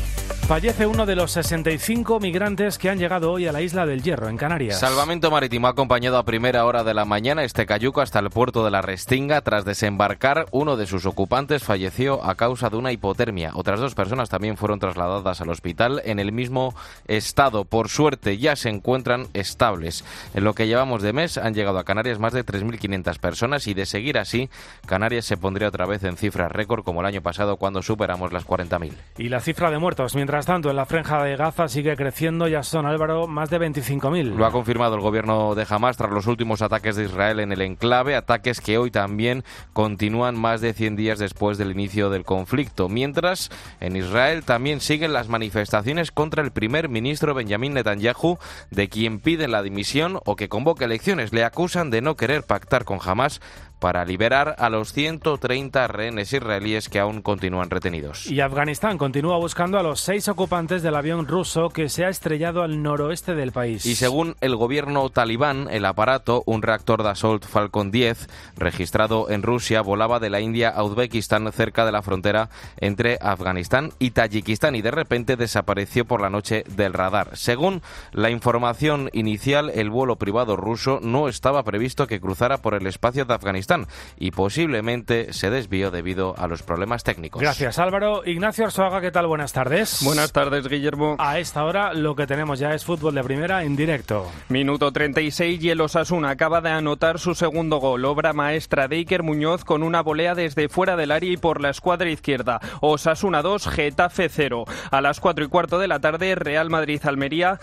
Fallece uno de los sesenta y cinco migrantes que han llegado hoy a la isla del Hierro, en Canarias. Salvamento Marítimo ha acompañado a primera hora de la mañana este cayuco hasta el puerto de la Restinga. Tras desembarcar, uno de sus ocupantes falleció a causa de una hipotermia. Otras dos personas también fueron trasladadas al hospital en el mismo estado. Por suerte, ya se encuentran estables. En lo que llevamos de mes, han llegado a Canarias más de tres mil quinientas personas y, de seguir así, Canarias se pondría otra vez en cifras récord como el año pasado, cuando superamos las cuarenta mil. Y la cifra de muertos, mientras Mientras tanto, en la franja de Gaza sigue creciendo, ya son, Álvaro, más de veinticinco mil. Lo ha confirmado el gobierno de Hamás tras los últimos ataques de Israel en el enclave, ataques que hoy también continúan más de cien días después del inicio del conflicto. Mientras, en Israel también siguen las manifestaciones contra el primer ministro Benjamín Netanyahu, de quien piden la dimisión o que convoque elecciones. Le acusan de no querer pactar con Hamás para liberar a los ciento treinta rehenes israelíes que aún continúan retenidos. Y Afganistán continúa buscando a los seis ocupantes del avión ruso que se ha estrellado al noroeste del país. Y según el gobierno talibán, el aparato, un reactor Dassault Falcon diez, registrado en Rusia, volaba de la India a Uzbekistán, cerca de la frontera entre Afganistán y Tayikistán, y de repente desapareció por la noche del radar. Según la información inicial, el vuelo privado ruso no estaba previsto que cruzara por el espacio de Afganistán y posiblemente se desvió debido a los problemas técnicos. Gracias, Álvaro. Ignacio Arzuaga, ¿qué tal? Buenas tardes. Buenas tardes, Guillermo. A esta hora lo que tenemos ya es fútbol de primera en directo. Minuto treinta y seis y el Osasuna acaba de anotar su segundo gol. Obra maestra de Iker Muñoz con una volea desde fuera del área y por la escuadra izquierda. Osasuna dos, Getafe cero. A las cuatro y cuarto de la tarde, Real Madrid-Almería.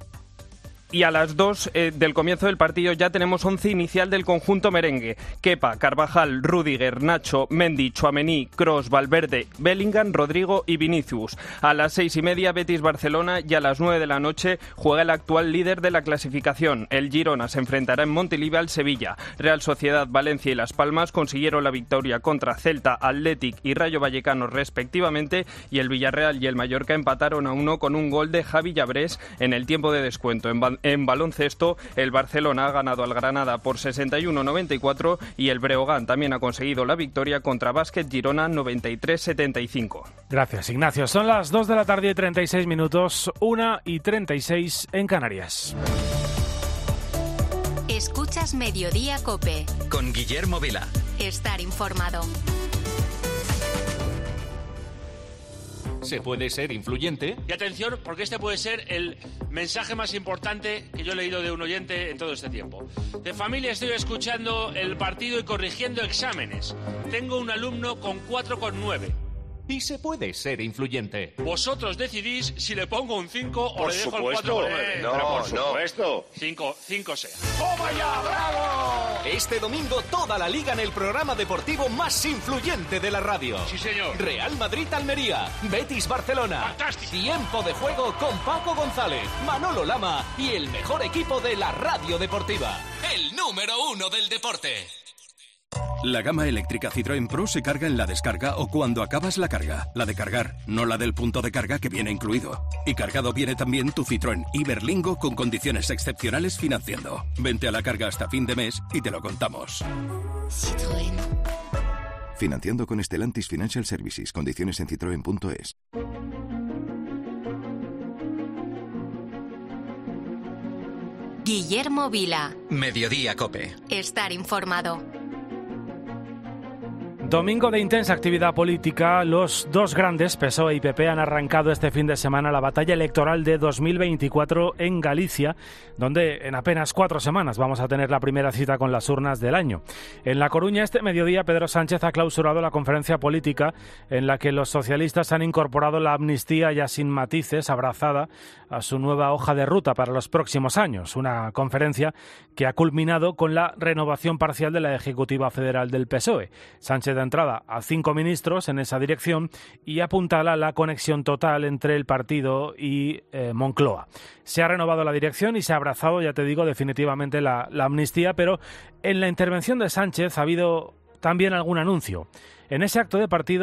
Y a las dos eh, del comienzo del partido ya tenemos once inicial del conjunto merengue. Kepa, Carvajal, Rüdiger, Nacho, Mendy, Tchouaméni, Kroos, Valverde, Bellingham, Rodrigo y Vinicius. A las seis y media Betis-Barcelona y a las nueve de la noche juega el actual líder de la clasificación. El Girona se enfrentará en Montilivi al Sevilla. Real Sociedad, Valencia y Las Palmas consiguieron la victoria contra Celta, Athletic y Rayo Vallecano respectivamente, y el Villarreal y el Mallorca empataron a uno con un gol de Javi Llabrés en el tiempo de descuento. En En baloncesto, el Barcelona ha ganado al Granada por sesenta y uno a noventa y cuatro y el Breogán también ha conseguido la victoria contra Básquet Girona noventa y tres a setenta y cinco. Gracias, Ignacio. Son las dos de la tarde y treinta y seis minutos, una y treinta y seis en Canarias. Escuchas Mediodía COPE. Con Guillermo Vila. Estar informado. Se puede ser influyente. Y atención, porque este puede ser el mensaje más importante que yo he leído de un oyente en todo este tiempo. De familia estoy escuchando el partido y corrigiendo exámenes. Tengo un alumno con cuatro coma nueve. Y se puede ser influyente. Vosotros decidís si le pongo un cinco o por le dejo supuesto. el cuatro coma nueve. No, Pero por no. supuesto. cinco, cinco sea. ¡Toma ya, bravo! Este domingo toda la liga en el programa deportivo más influyente de la radio. Sí, señor. Real Madrid-Almería, Betis-Barcelona. Fantástico. Tiempo de juego con Paco González, Manolo Lama y el mejor equipo de la radio deportiva. El número uno del deporte. La gama eléctrica Citroën Pro se carga en la descarga o cuando acabas la carga. La de cargar, no la del punto de carga que viene incluido. Y cargado viene también tu Citroën Iberlingo con condiciones excepcionales financiando. Vente a la carga hasta fin de mes y te lo contamos. Citroën. Financiando con Stellantis Financial Services. Condiciones en citroen punto es. Guillermo Vila. Mediodía COPE. Estar informado. Domingo de intensa actividad política. Los dos grandes, P S O E y P P, han arrancado este fin de semana la batalla electoral de dos mil veinticuatro en Galicia, donde en apenas cuatro semanas vamos a tener la primera cita con las urnas del año. En La Coruña, este mediodía, Pedro Sánchez ha clausurado la conferencia política en la que los socialistas han incorporado la amnistía ya sin matices, abrazada a su nueva hoja de ruta para los próximos años. Una conferencia que ha culminado con la renovación parcial de la Ejecutiva Federal del P S O E. Sánchez de entrada a cinco ministros en esa dirección y apuntala la conexión total entre el partido y eh, Moncloa. Se ha renovado la dirección y se ha abrazado, ya te digo, definitivamente la, la amnistía, pero en la intervención de Sánchez ha habido también algún anuncio. En ese acto de partido,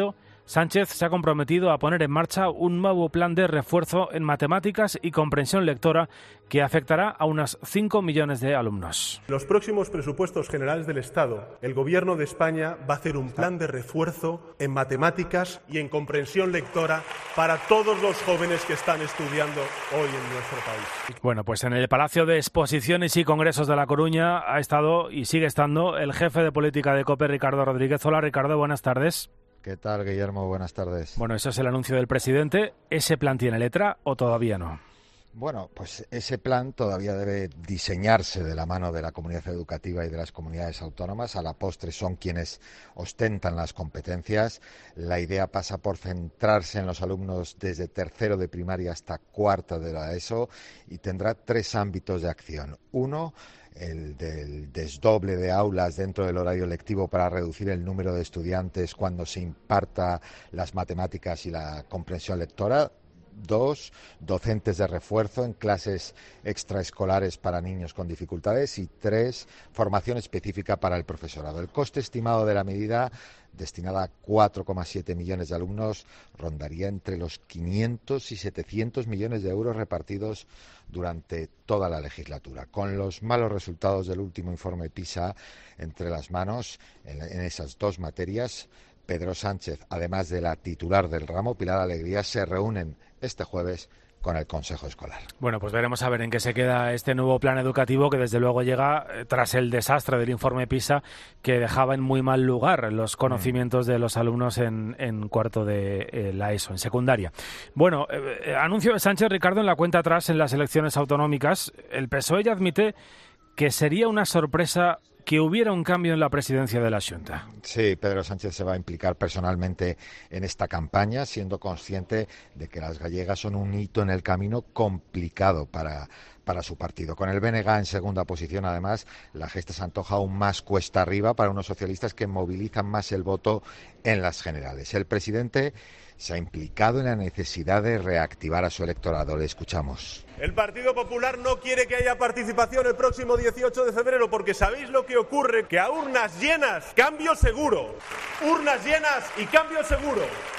Sánchez se ha comprometido a poner en marcha un nuevo plan de refuerzo en matemáticas y comprensión lectora que afectará a unas cinco millones de alumnos. En los próximos presupuestos generales del Estado, el Gobierno de España va a hacer un plan de refuerzo en matemáticas y en comprensión lectora para todos los jóvenes que están estudiando hoy en nuestro país. Bueno, pues en el Palacio de Exposiciones y Congresos de La Coruña ha estado y sigue estando el jefe de política de COPE, Ricardo Rodríguez. Hola, Ricardo, buenas tardes. ¿Qué tal, Guillermo? Buenas tardes. Bueno, eso es el anuncio del presidente. ¿Ese plan tiene letra o todavía no? Bueno, pues ese plan todavía debe diseñarse de la mano de la comunidad educativa y de las comunidades autónomas. A la postre son quienes ostentan las competencias. La idea pasa por centrarse en los alumnos desde tercero de primaria hasta cuarto de la ESO y tendrá tres ámbitos de acción. Uno, el del desdoble de aulas dentro del horario lectivo para reducir el número de estudiantes cuando se imparta las matemáticas y la comprensión lectora. Dos, docentes de refuerzo en clases extraescolares para niños con dificultades. Y tres, formación específica para el profesorado. El coste estimado de la medida, destinada a cuatro coma siete millones de alumnos, rondaría entre los quinientos y setecientos millones de euros repartidos durante toda la legislatura. Con los malos resultados del último informe PISA entre las manos en, en esas dos materias, Pedro Sánchez, además de la titular del ramo, Pilar Alegría, se reúnen este jueves con el Consejo Escolar. Bueno, pues veremos a ver en qué se queda este nuevo plan educativo que desde luego llega eh, tras el desastre del informe PISA que dejaba en muy mal lugar los conocimientos mm. de los alumnos en, en cuarto de eh, la ESO, en secundaria. Bueno, eh, anuncio de Sánchez, Ricardo, en la cuenta atrás en las elecciones autonómicas. El P S O E ya admite que sería una sorpresa que hubiera un cambio en la presidencia de la Xunta. Sí, Pedro Sánchez se va a implicar personalmente en esta campaña, siendo consciente de que las gallegas son un hito en el camino complicado para, para su partido. Con el B N G en segunda posición, además, la gesta se antoja aún más cuesta arriba para unos socialistas que movilizan más el voto en las generales. El presidente se ha implicado en la necesidad de reactivar a su electorado. Le escuchamos. El Partido Popular no quiere que haya participación el próximo dieciocho de febrero porque ¿sabéis lo que ocurre? Que a urnas llenas, cambio seguro. Urnas llenas y cambio seguro.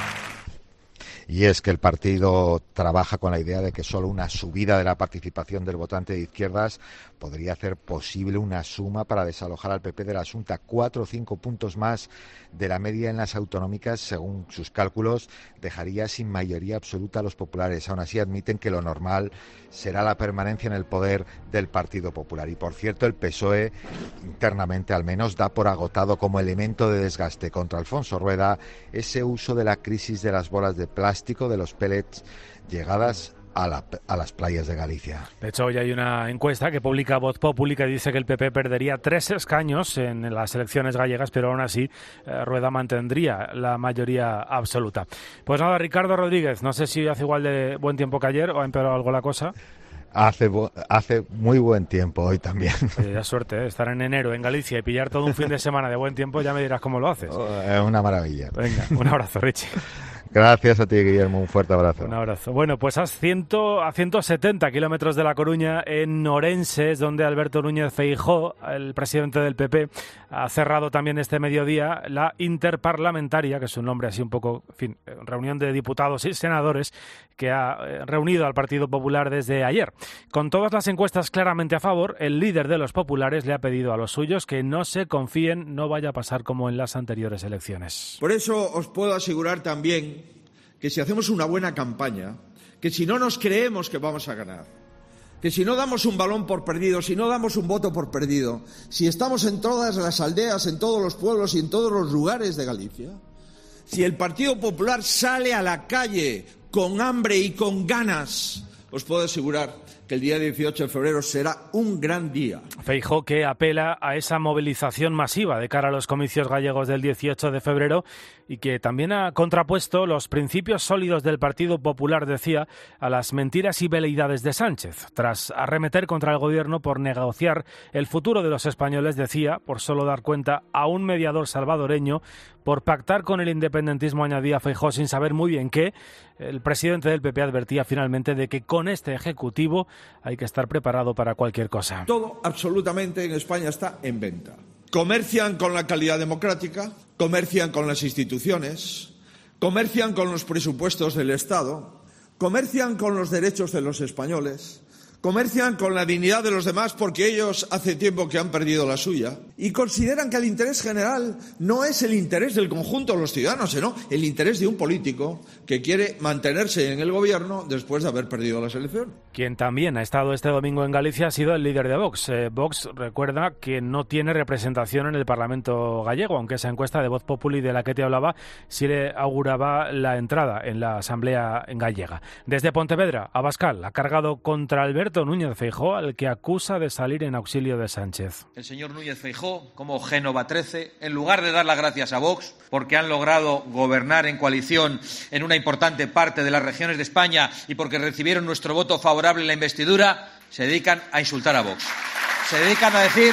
Y es que el partido trabaja con la idea de que solo una subida de la participación del votante de izquierdas podría hacer posible una suma para desalojar al P P de la Xunta. Cuatro o cinco puntos más de la media en las autonómicas, según sus cálculos, dejaría sin mayoría absoluta a los populares. Aún así admiten que lo normal será la permanencia en el poder del Partido Popular. Y por cierto, el P S O E, internamente al menos, da por agotado como elemento de desgaste contra Alfonso Rueda ese uso de la crisis de las bolas de plástico, de los pellets, llegadas a, la, a las playas de Galicia. De hecho, hoy hay una encuesta que publica Voz Populi que dice que el P P perdería tres escaños en las elecciones gallegas, pero aún así eh, Rueda mantendría la mayoría absoluta. Pues nada, Ricardo Rodríguez, no sé si hace igual de buen tiempo que ayer o ha empeorado algo la cosa. Hace, hace muy buen tiempo hoy también. Oye, da suerte, ¿eh? Estar en enero en Galicia y pillar todo un fin de semana de buen tiempo, ya me dirás cómo lo haces. Oh, es una maravilla. Venga, un abrazo, Richie. Gracias a ti, Guillermo, un fuerte abrazo. Un abrazo. Bueno, pues a, ciento, a ciento setenta kilómetros de La Coruña, en Orense, es donde Alberto Núñez Feijóo, el presidente del P P, ha cerrado también este mediodía la interparlamentaria, que es un nombre así un poco, en fin, reunión de diputados y senadores que ha reunido al Partido Popular desde ayer. Con todas las encuestas claramente a favor, el líder de los populares le ha pedido a los suyos que no se confíen, no vaya a pasar como en las anteriores elecciones. Por eso os puedo asegurar también que si hacemos una buena campaña, que si no nos creemos que vamos a ganar, que si no damos un balón por perdido, si no damos un voto por perdido, si estamos en todas las aldeas, en todos los pueblos y en todos los lugares de Galicia, si el Partido Popular sale a la calle con hambre y con ganas, os puedo asegurar que el día dieciocho de febrero será un gran día. Feijóo, que apela a esa movilización masiva de cara a los comicios gallegos del dieciocho de febrero y que también ha contrapuesto los principios sólidos del Partido Popular, decía, a las mentiras y veleidades de Sánchez. Tras arremeter contra el gobierno por negociar el futuro de los españoles, decía, por solo dar cuenta a un mediador salvadoreño, por pactar con el independentismo, añadía Feijóo, sin saber muy bien qué, el presidente del P P advertía finalmente de que con este ejecutivo hay que estar preparado para cualquier cosa. Todo absolutamente en España está en venta. Comercian con la calidad democrática, comercian con las instituciones, comercian con los presupuestos del Estado, comercian con los derechos de los españoles, comercian con la dignidad de los demás porque ellos hace tiempo que han perdido la suya y consideran que el interés general no es el interés del conjunto de los ciudadanos, sino el interés de un político que quiere mantenerse en el gobierno después de haber perdido las elecciones. Quien también ha estado este domingo en Galicia ha sido el líder de Vox. Eh, Vox recuerda que no tiene representación en el Parlamento gallego, aunque esa encuesta de Voz Populi de la que te hablaba sí le auguraba la entrada en la Asamblea gallega. Desde Pontevedra, Abascal ha cargado contra Alberto Núñez Feijóo, al que acusa de salir en auxilio de Sánchez. El señor Núñez Feijóo, como Génova trece, en lugar de dar las gracias a Vox porque han logrado gobernar en coalición en una importante parte de las regiones de España y porque recibieron nuestro voto favorable en la investidura, se dedican a insultar a Vox. Se dedican a decir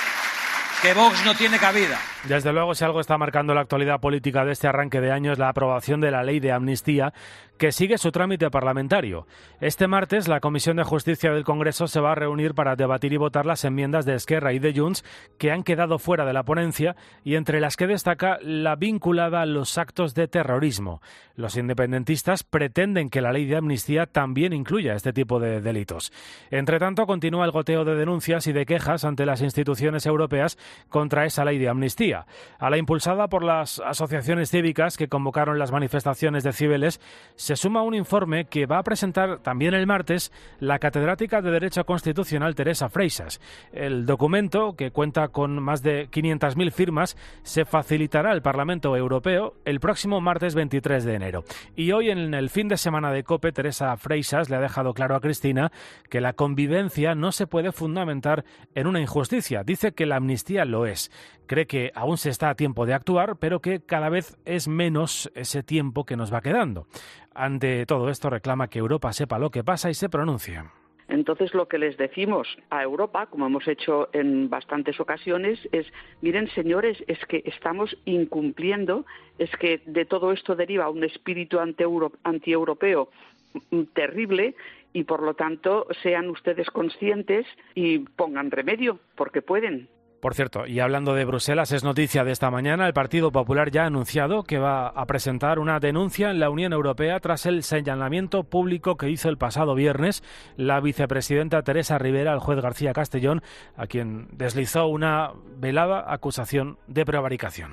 que Vox no tiene cabida. Desde luego, si algo está marcando la actualidad política de este arranque de año es la aprobación de la ley de amnistía, que sigue su trámite parlamentario. Este martes, la Comisión de Justicia del Congreso se va a reunir para debatir y votar las enmiendas de Esquerra y de Junts que han quedado fuera de la ponencia y entre las que destaca la vinculada a los actos de terrorismo. Los independentistas pretenden que la ley de amnistía también incluya este tipo de delitos. Entre tanto, continúa el goteo de denuncias y de quejas ante las instituciones europeas contra esa ley de amnistía. A la impulsada por las asociaciones cívicas que convocaron las manifestaciones de Cibeles, se suma un informe que va a presentar también el martes la catedrática de Derecho Constitucional Teresa Freixas. El documento, que cuenta con más de quinientas mil firmas, se facilitará al Parlamento Europeo el próximo martes veintitrés de enero. Y hoy, en el fin de semana de COPE, Teresa Freixas le ha dejado claro a Cristina que la convivencia no se puede fundamentar en una injusticia. Dice que la amnistía lo es. Cree que aún se está a tiempo de actuar, pero que cada vez es menos ese tiempo que nos va quedando. Ante todo esto, reclama que Europa sepa lo que pasa y se pronuncie. Entonces, lo que les decimos a Europa, como hemos hecho en bastantes ocasiones, es, miren, señores, es que estamos incumpliendo, es que de todo esto deriva un espíritu antieuropeo terrible y, por lo tanto, sean ustedes conscientes y pongan remedio, porque pueden. Por cierto, y hablando de Bruselas, es noticia de esta mañana, el Partido Popular ya ha anunciado que va a presentar una denuncia en la Unión Europea tras el señalamiento público que hizo el pasado viernes la vicepresidenta Teresa Rivera al juez García Castellón, a quien deslizó una velada acusación de prevaricación.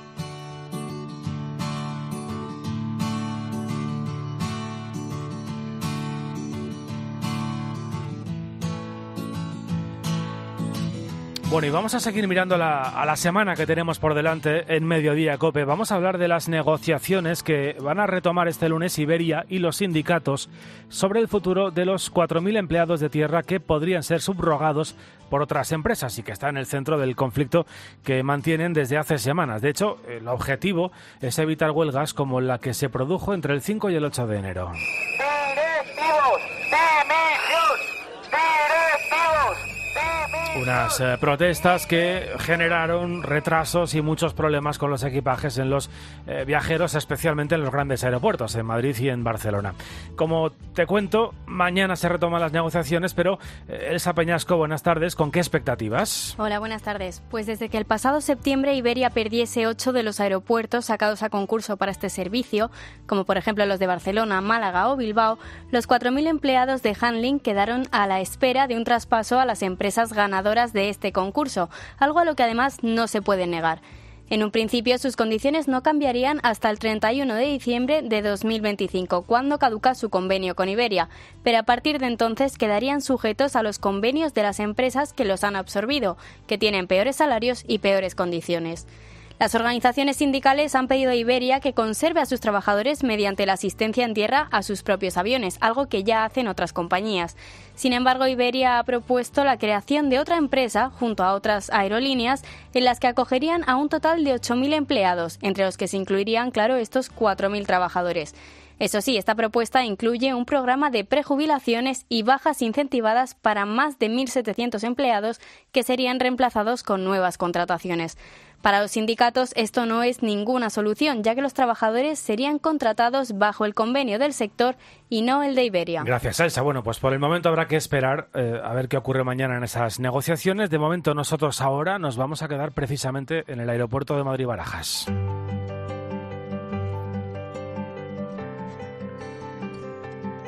Bueno, y vamos a seguir mirando la, a la semana que tenemos por delante en Mediodía COPE. Vamos a hablar de las negociaciones que van a retomar este lunes Iberia y los sindicatos sobre el futuro de los cuatro mil empleados de tierra que podrían ser subrogados por otras empresas y que están en el centro del conflicto que mantienen desde hace semanas. De hecho, el objetivo es evitar huelgas como la que se produjo entre el cinco y el ocho de enero. ¡Directivos! ¡Dimisión! ¡Directivos! Unas eh, protestas que generaron retrasos y muchos problemas con los equipajes en los eh, viajeros, especialmente en los grandes aeropuertos, en Madrid y en Barcelona. Como te cuento, mañana se retoman las negociaciones, pero eh, Elsa Peñasco, buenas tardes. ¿Con qué expectativas? Hola, buenas tardes. Pues desde que el pasado septiembre Iberia perdiese ocho de los aeropuertos sacados a concurso para este servicio, como por ejemplo los de Barcelona, Málaga o Bilbao, los cuatro mil empleados de Handling quedaron a la espera de un traspaso a las empresas ganadoras de este concurso, algo a lo que además no se puede negar. En un principio, sus condiciones no cambiarían hasta el treinta y uno de diciembre de dos mil veinticinco, cuando caduca su convenio con Iberia, pero a partir de entonces quedarían sujetos a los convenios de las empresas que los han absorbido, que tienen peores salarios y peores condiciones. Las organizaciones sindicales han pedido a Iberia que conserve a sus trabajadores mediante la asistencia en tierra a sus propios aviones, algo que ya hacen otras compañías. Sin embargo, Iberia ha propuesto la creación de otra empresa, junto a otras aerolíneas, en las que acogerían a un total de ocho mil empleados, entre los que se incluirían, claro, estos cuatro mil trabajadores. Eso sí, esta propuesta incluye un programa de prejubilaciones y bajas incentivadas para más de mil setecientos empleados que serían reemplazados con nuevas contrataciones. Para los sindicatos esto no es ninguna solución, ya que los trabajadores serían contratados bajo el convenio del sector y no el de Iberia. Gracias, Elsa. Bueno, pues por el momento habrá que esperar eh, a ver qué ocurre mañana en esas negociaciones. De momento nosotros ahora nos vamos a quedar precisamente en el aeropuerto de Madrid-Barajas.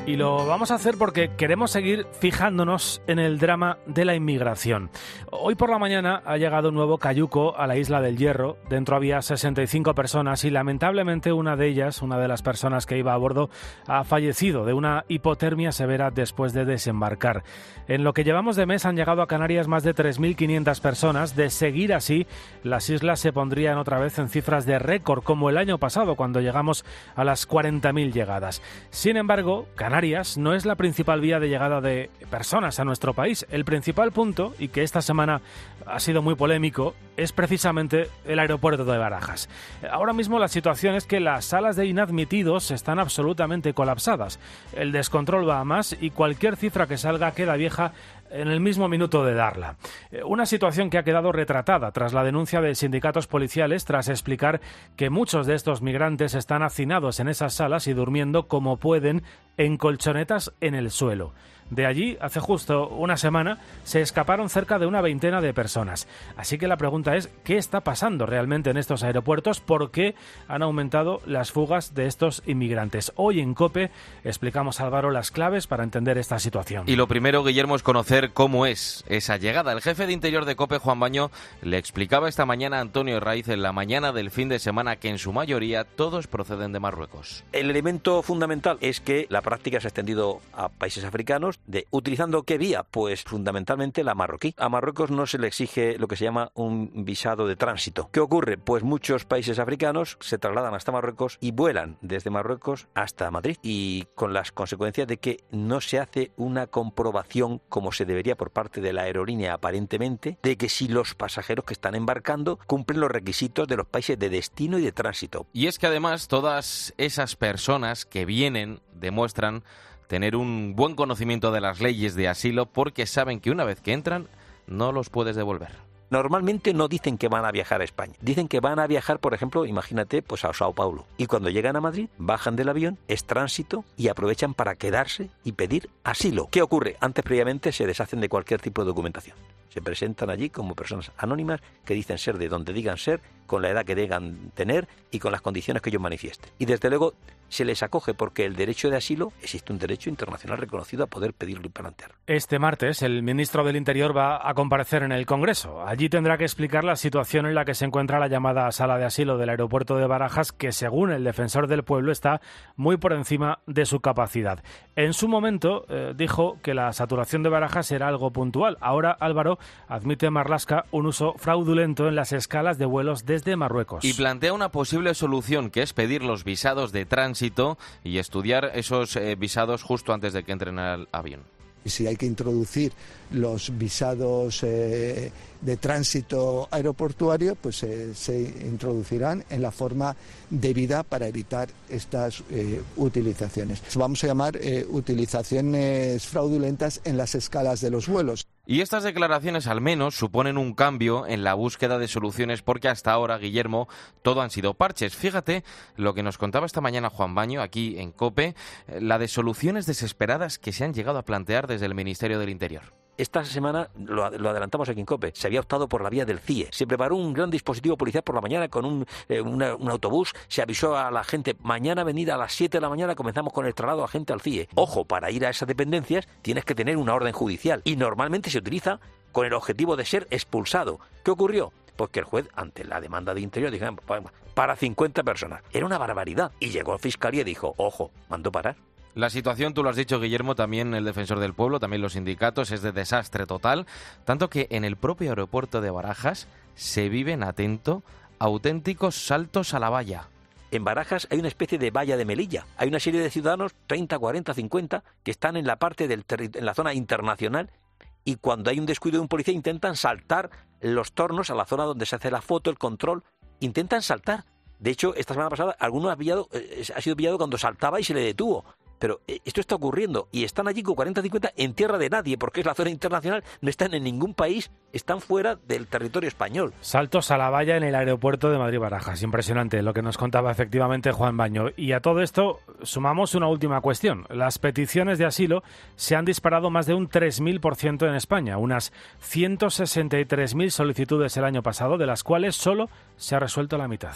Y lo vamos a hacer porque queremos seguir fijándonos en el drama de la inmigración. Hoy por la mañana ha llegado un nuevo cayuco a la isla del Hierro. Dentro había sesenta y cinco personas y lamentablemente una de ellas, una de las personas que iba a bordo, ha fallecido de una hipotermia severa después de desembarcar. En lo que llevamos de mes han llegado a Canarias más de tres mil quinientas personas. De seguir así, las islas se pondrían otra vez en cifras de récord, como el año pasado, cuando llegamos a las cuarenta mil llegadas. Sin embargo, Canarias no es la principal vía de llegada de personas a nuestro país. El principal punto, y que esta semana ha sido muy polémico, es precisamente el aeropuerto de Barajas. Ahora mismo la situación es que las salas de inadmitidos están absolutamente colapsadas. El descontrol va a más y cualquier cifra que salga queda vieja en el mismo minuto de darla. Una situación que ha quedado retratada tras la denuncia de sindicatos policiales tras explicar que muchos de estos migrantes están hacinados en esas salas y durmiendo como pueden en colchonetas en el suelo. De allí, hace justo una semana, se escaparon cerca de una veintena de personas. Así que la pregunta es, ¿qué está pasando realmente en estos aeropuertos? ¿Por qué han aumentado las fugas de estos inmigrantes? Hoy en COPE explicamos, Álvaro, las claves para entender esta situación. Y lo primero, Guillermo, es conocer cómo es esa llegada. El jefe de Interior de COPE, Juan Baño, le explicaba esta mañana a Antonio Herraiz en la mañana del fin de semana que en su mayoría todos proceden de Marruecos. El elemento fundamental es que la práctica se ha extendido a países africanos. De, ¿Utilizando qué vía? Pues fundamentalmente la marroquí. A Marruecos no se le exige lo que se llama un visado de tránsito. ¿Qué ocurre? Pues muchos países africanos se trasladan hasta Marruecos y vuelan desde Marruecos hasta Madrid, y con las consecuencias de que no se hace una comprobación como se debería por parte de la aerolínea aparentemente de que si los pasajeros que están embarcando cumplen los requisitos de los países de destino y de tránsito. Y es que además todas esas personas que vienen demuestran tener un buen conocimiento de las leyes de asilo porque saben que una vez que entran no los puedes devolver. Normalmente no dicen que van a viajar a España. Dicen que van a viajar, por ejemplo, imagínate, pues a Sao Paulo. Y cuando llegan a Madrid, bajan del avión, es tránsito y aprovechan para quedarse y pedir asilo. ¿Qué ocurre? Antes, previamente, se deshacen de cualquier tipo de documentación. Se presentan allí como personas anónimas que dicen ser de donde digan ser, con la edad que digan tener y con las condiciones que ellos manifiesten. Y desde luego se les acoge porque el derecho de asilo existe un derecho internacional reconocido a poder pedirlo y plantearlo. Este martes el ministro del Interior va a comparecer en el Congreso. Allí tendrá que explicar la situación en la que se encuentra la llamada sala de asilo del aeropuerto de Barajas, que según el defensor del pueblo está muy por encima de su capacidad. En su momento eh, dijo que la saturación de Barajas era algo puntual. Ahora, Álvaro, admite Marlaska un uso fraudulento en las escalas de vuelos desde Marruecos. Y plantea una posible solución, que es pedir los visados de tránsito y estudiar esos eh, visados justo antes de que entren al avión. Y si hay que introducir los visados eh, de tránsito aeroportuario, pues eh, se introducirán en la forma debida para evitar estas eh, utilizaciones. Vamos a llamar eh, utilizaciones fraudulentas en las escalas de los vuelos. Y estas declaraciones al menos suponen un cambio en la búsqueda de soluciones porque hasta ahora, Guillermo, todo han sido parches. Fíjate lo que nos contaba esta mañana Juan Baño aquí en COPE, la de soluciones desesperadas que se han llegado a plantear desde el Ministerio del Interior. Esta semana, lo, lo adelantamos aquí en COPE, se había optado por la vía del C I E. Se preparó un gran dispositivo policial por la mañana con un, eh, una, un autobús. Se avisó a la gente, mañana venid a las siete de la mañana, comenzamos con el traslado a gente al C I E. Ojo, para ir a esas dependencias tienes que tener una orden judicial y normalmente se utiliza con el objetivo de ser expulsado. ¿Qué ocurrió? Pues que el juez, ante la demanda de Interior, dijo, para cincuenta personas. Era una barbaridad. Y llegó a Fiscalía y dijo, ojo, mandó parar. La situación, tú lo has dicho, Guillermo, también el defensor del pueblo, también los sindicatos, es de desastre total, tanto que en el propio aeropuerto de Barajas se viven, atento, auténticos saltos a la valla. En Barajas hay una especie de valla de Melilla. Hay una serie de ciudadanos, treinta, cuarenta, cincuenta, que están en la parte del terri- en la zona internacional, y cuando hay un descuido de un policía intentan saltar los tornos a la zona donde se hace la foto, el control, intentan saltar. De hecho, esta semana pasada alguno ha, pillado, eh, ha sido pillado cuando saltaba y se le detuvo. Pero esto está ocurriendo y están allí con cuarenta cincuenta en tierra de nadie, porque es la zona internacional, no están en ningún país, están fuera del territorio español. Saltos a la valla en el aeropuerto de Madrid-Barajas. Impresionante lo que nos contaba efectivamente Juan Baño. Y a todo esto sumamos una última cuestión. Las peticiones de asilo se han disparado más de un tres mil por ciento en España, unas ciento sesenta y tres mil solicitudes el año pasado, de las cuales solo se ha resuelto la mitad.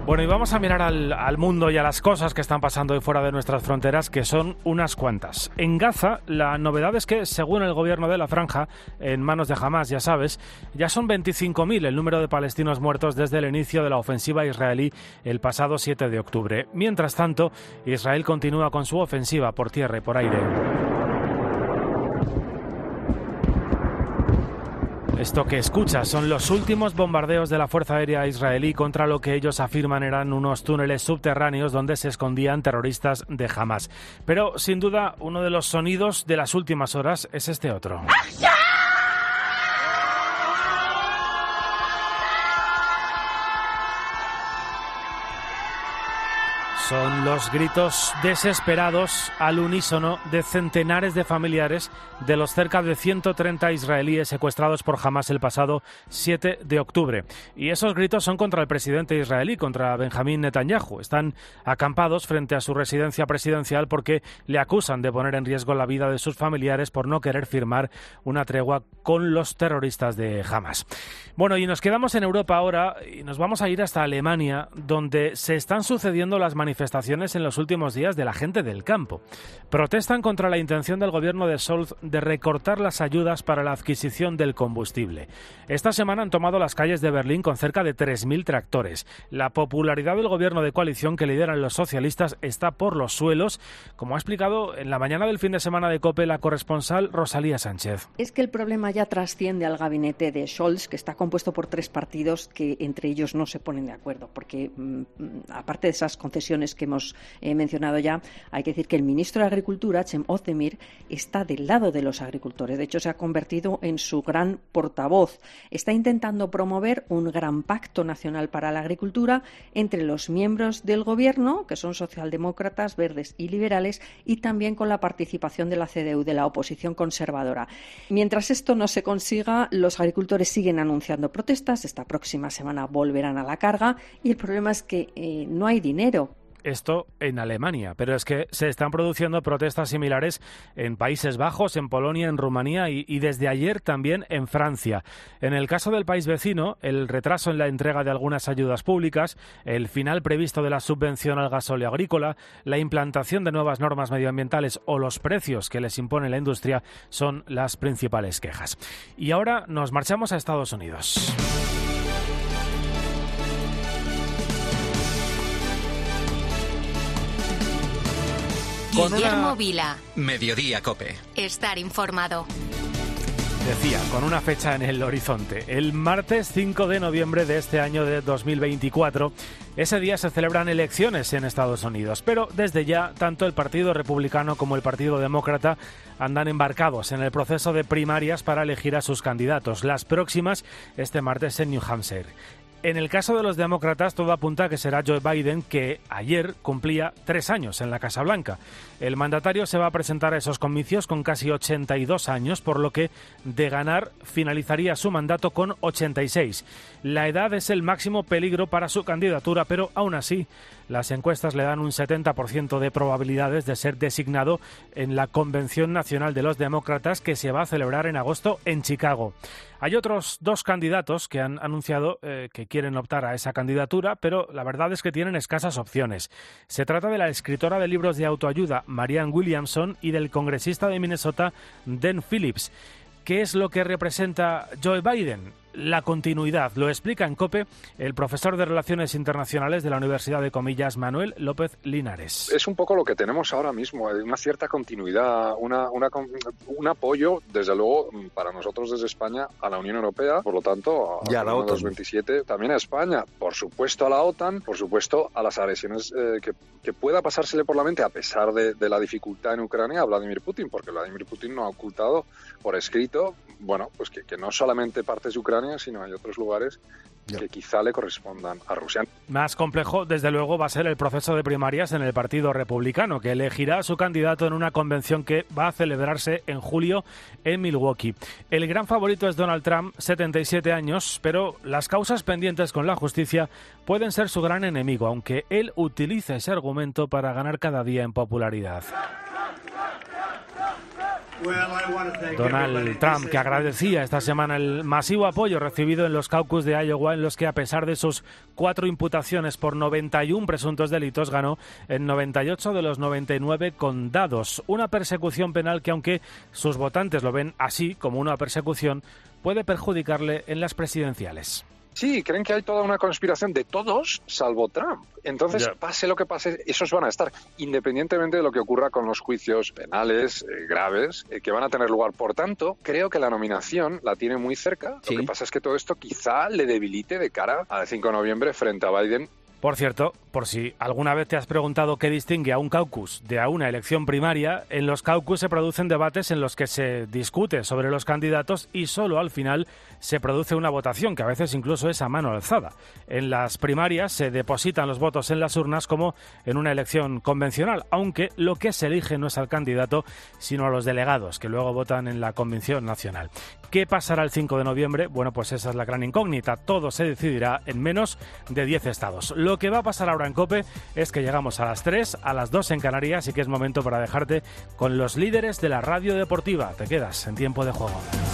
Bueno, y vamos a mirar al, al mundo y a las cosas que están pasando hoy fuera de nuestras fronteras, que son unas cuantas. En Gaza, la novedad es que, según el gobierno de la franja, en manos de Hamás, ya sabes, ya son veinticinco mil el número de palestinos muertos desde el inicio de la ofensiva israelí el pasado siete de octubre. Mientras tanto, Israel continúa con su ofensiva por tierra y por aire. Esto que escuchas son los últimos bombardeos de la Fuerza Aérea israelí contra lo que ellos afirman eran unos túneles subterráneos donde se escondían terroristas de Hamás. Pero, sin duda, uno de los sonidos de las últimas horas es este otro. Son los gritos desesperados al unísono de centenares de familiares de los cerca de ciento treinta israelíes secuestrados por Hamás el pasado siete de octubre. Y esos gritos son contra el presidente israelí, contra Benjamín Netanyahu. Están acampados frente a su residencia presidencial porque le acusan de poner en riesgo la vida de sus familiares por no querer firmar una tregua con los terroristas de Hamás. Bueno, y nos quedamos en Europa ahora y nos vamos a ir hasta Alemania, donde se están sucediendo las manifestaciones manifestaciones en los últimos días de la gente del campo. Protestan contra la intención del gobierno de Scholz de recortar las ayudas para la adquisición del combustible. Esta semana han tomado las calles de Berlín con cerca de tres mil tractores. La popularidad del gobierno de coalición que lideran los socialistas está por los suelos, como ha explicado en la mañana del fin de semana de COPE la corresponsal Rosalía Sánchez. Es que el problema ya trasciende al gabinete de Scholz, que está compuesto por tres partidos que entre ellos no se ponen de acuerdo, porque mm, aparte de esas concesiones que hemos eh, mencionado ya, hay que decir que el ministro de Agricultura, Cem Özdemir, está del lado de los agricultores. De hecho, se ha convertido en su gran portavoz. Está intentando promover un gran pacto nacional para la agricultura entre los miembros del gobierno, que son socialdemócratas, verdes y liberales, y también con la participación de la C D U, de la oposición conservadora. Mientras esto no se consiga, los agricultores siguen anunciando protestas. Esta próxima semana volverán a la carga y el problema es que eh, no hay dinero. Esto en Alemania, pero es que se están produciendo protestas similares en Países Bajos, en Polonia, en Rumanía y, y desde ayer también en Francia. En el caso del país vecino, el retraso en la entrega de algunas ayudas públicas, el final previsto de la subvención al gasóleo agrícola, la implantación de nuevas normas medioambientales o los precios que les impone la industria son las principales quejas. Y ahora nos marchamos a Estados Unidos. Con Guillermo una... Vila. Mediodía COPE. Estar informado. Decía, con una fecha en el horizonte. El martes cinco de noviembre de este año de dos mil veinticuatro, ese día se celebran elecciones en Estados Unidos. Pero desde ya, tanto el Partido Republicano como el Partido Demócrata andan embarcados en el proceso de primarias para elegir a sus candidatos. Las próximas este martes en New Hampshire. En el caso de los demócratas, todo apunta a que será Joe Biden, que ayer cumplía tres años en la Casa Blanca. El mandatario se va a presentar a esos comicios con casi ochenta y dos años, por lo que, de ganar, finalizaría su mandato con ochenta y seis. La edad es el máximo peligro para su candidatura, pero aún así, las encuestas le dan un setenta por ciento de probabilidades de ser designado en la Convención Nacional de los Demócratas, que se va a celebrar en agosto en Chicago. Hay otros dos candidatos que han anunciado eh, que quieren optar a esa candidatura, pero la verdad es que tienen escasas opciones. Se trata de la escritora de libros de autoayuda Marianne Williamson y del congresista de Minnesota Dan Phillips. ¿Qué es lo que representa Joe Biden? La continuidad. Lo explica en COPE el profesor de Relaciones Internacionales de la Universidad de Comillas, Manuel López Linares. Es un poco lo que tenemos ahora mismo, una cierta continuidad, una, una, un apoyo, desde luego, para nosotros desde España a la Unión Europea, por lo tanto, a, y a la OTAN. los veintisiete, también a España, por supuesto a la OTAN, por supuesto a las agresiones eh, que, que pueda pasársele por la mente, a pesar de, de la dificultad en Ucrania, a Vladimir Putin, porque Vladimir Putin no ha ocultado por escrito, bueno, pues que, que no solamente partes de Ucrania, sino hay otros lugares que quizá le correspondan a Rusia. Más complejo, desde luego, va a ser el proceso de primarias en el Partido Republicano, que elegirá a su candidato en una convención que va a celebrarse en julio en Milwaukee. El gran favorito es Donald Trump, setenta y siete años, pero las causas pendientes con la justicia pueden ser su gran enemigo, aunque él utiliza ese argumento para ganar cada día en popularidad. Donald Trump, que agradecía esta semana el masivo apoyo recibido en los caucus de Iowa, en los que, a pesar de sus cuatro imputaciones por noventa y uno presuntos delitos, ganó en noventa y ocho de los noventa y nueve condados. Una persecución penal que, aunque sus votantes lo ven así, como una persecución, puede perjudicarle en las presidenciales. Sí, creen que hay toda una conspiración de todos, salvo Trump. Entonces, yeah. pase lo que pase, esos van a estar, independientemente de lo que ocurra con los juicios penales eh, graves eh, que van a tener lugar. Por tanto, creo que la nominación la tiene muy cerca. Sí. Lo que pasa es que todo esto quizá le debilite de cara al cinco de noviembre frente a Biden. Por cierto, por si alguna vez te has preguntado qué distingue a un caucus de a una elección primaria, en los caucus se producen debates en los que se discute sobre los candidatos y solo al final se produce una votación, que a veces incluso es a mano alzada. En las primarias se depositan los votos en las urnas como en una elección convencional, aunque lo que se elige no es al candidato, sino a los delegados, que luego votan en la Convención Nacional. ¿Qué pasará el cinco de noviembre? Bueno, pues esa es la gran incógnita. Todo se decidirá en menos de diez estados. Lo que va a pasar ahora en COPE es que llegamos a las tres, a las dos en Canarias, y que es momento para dejarte con los líderes de la radio deportiva. Te quedas en Tiempo de Juego.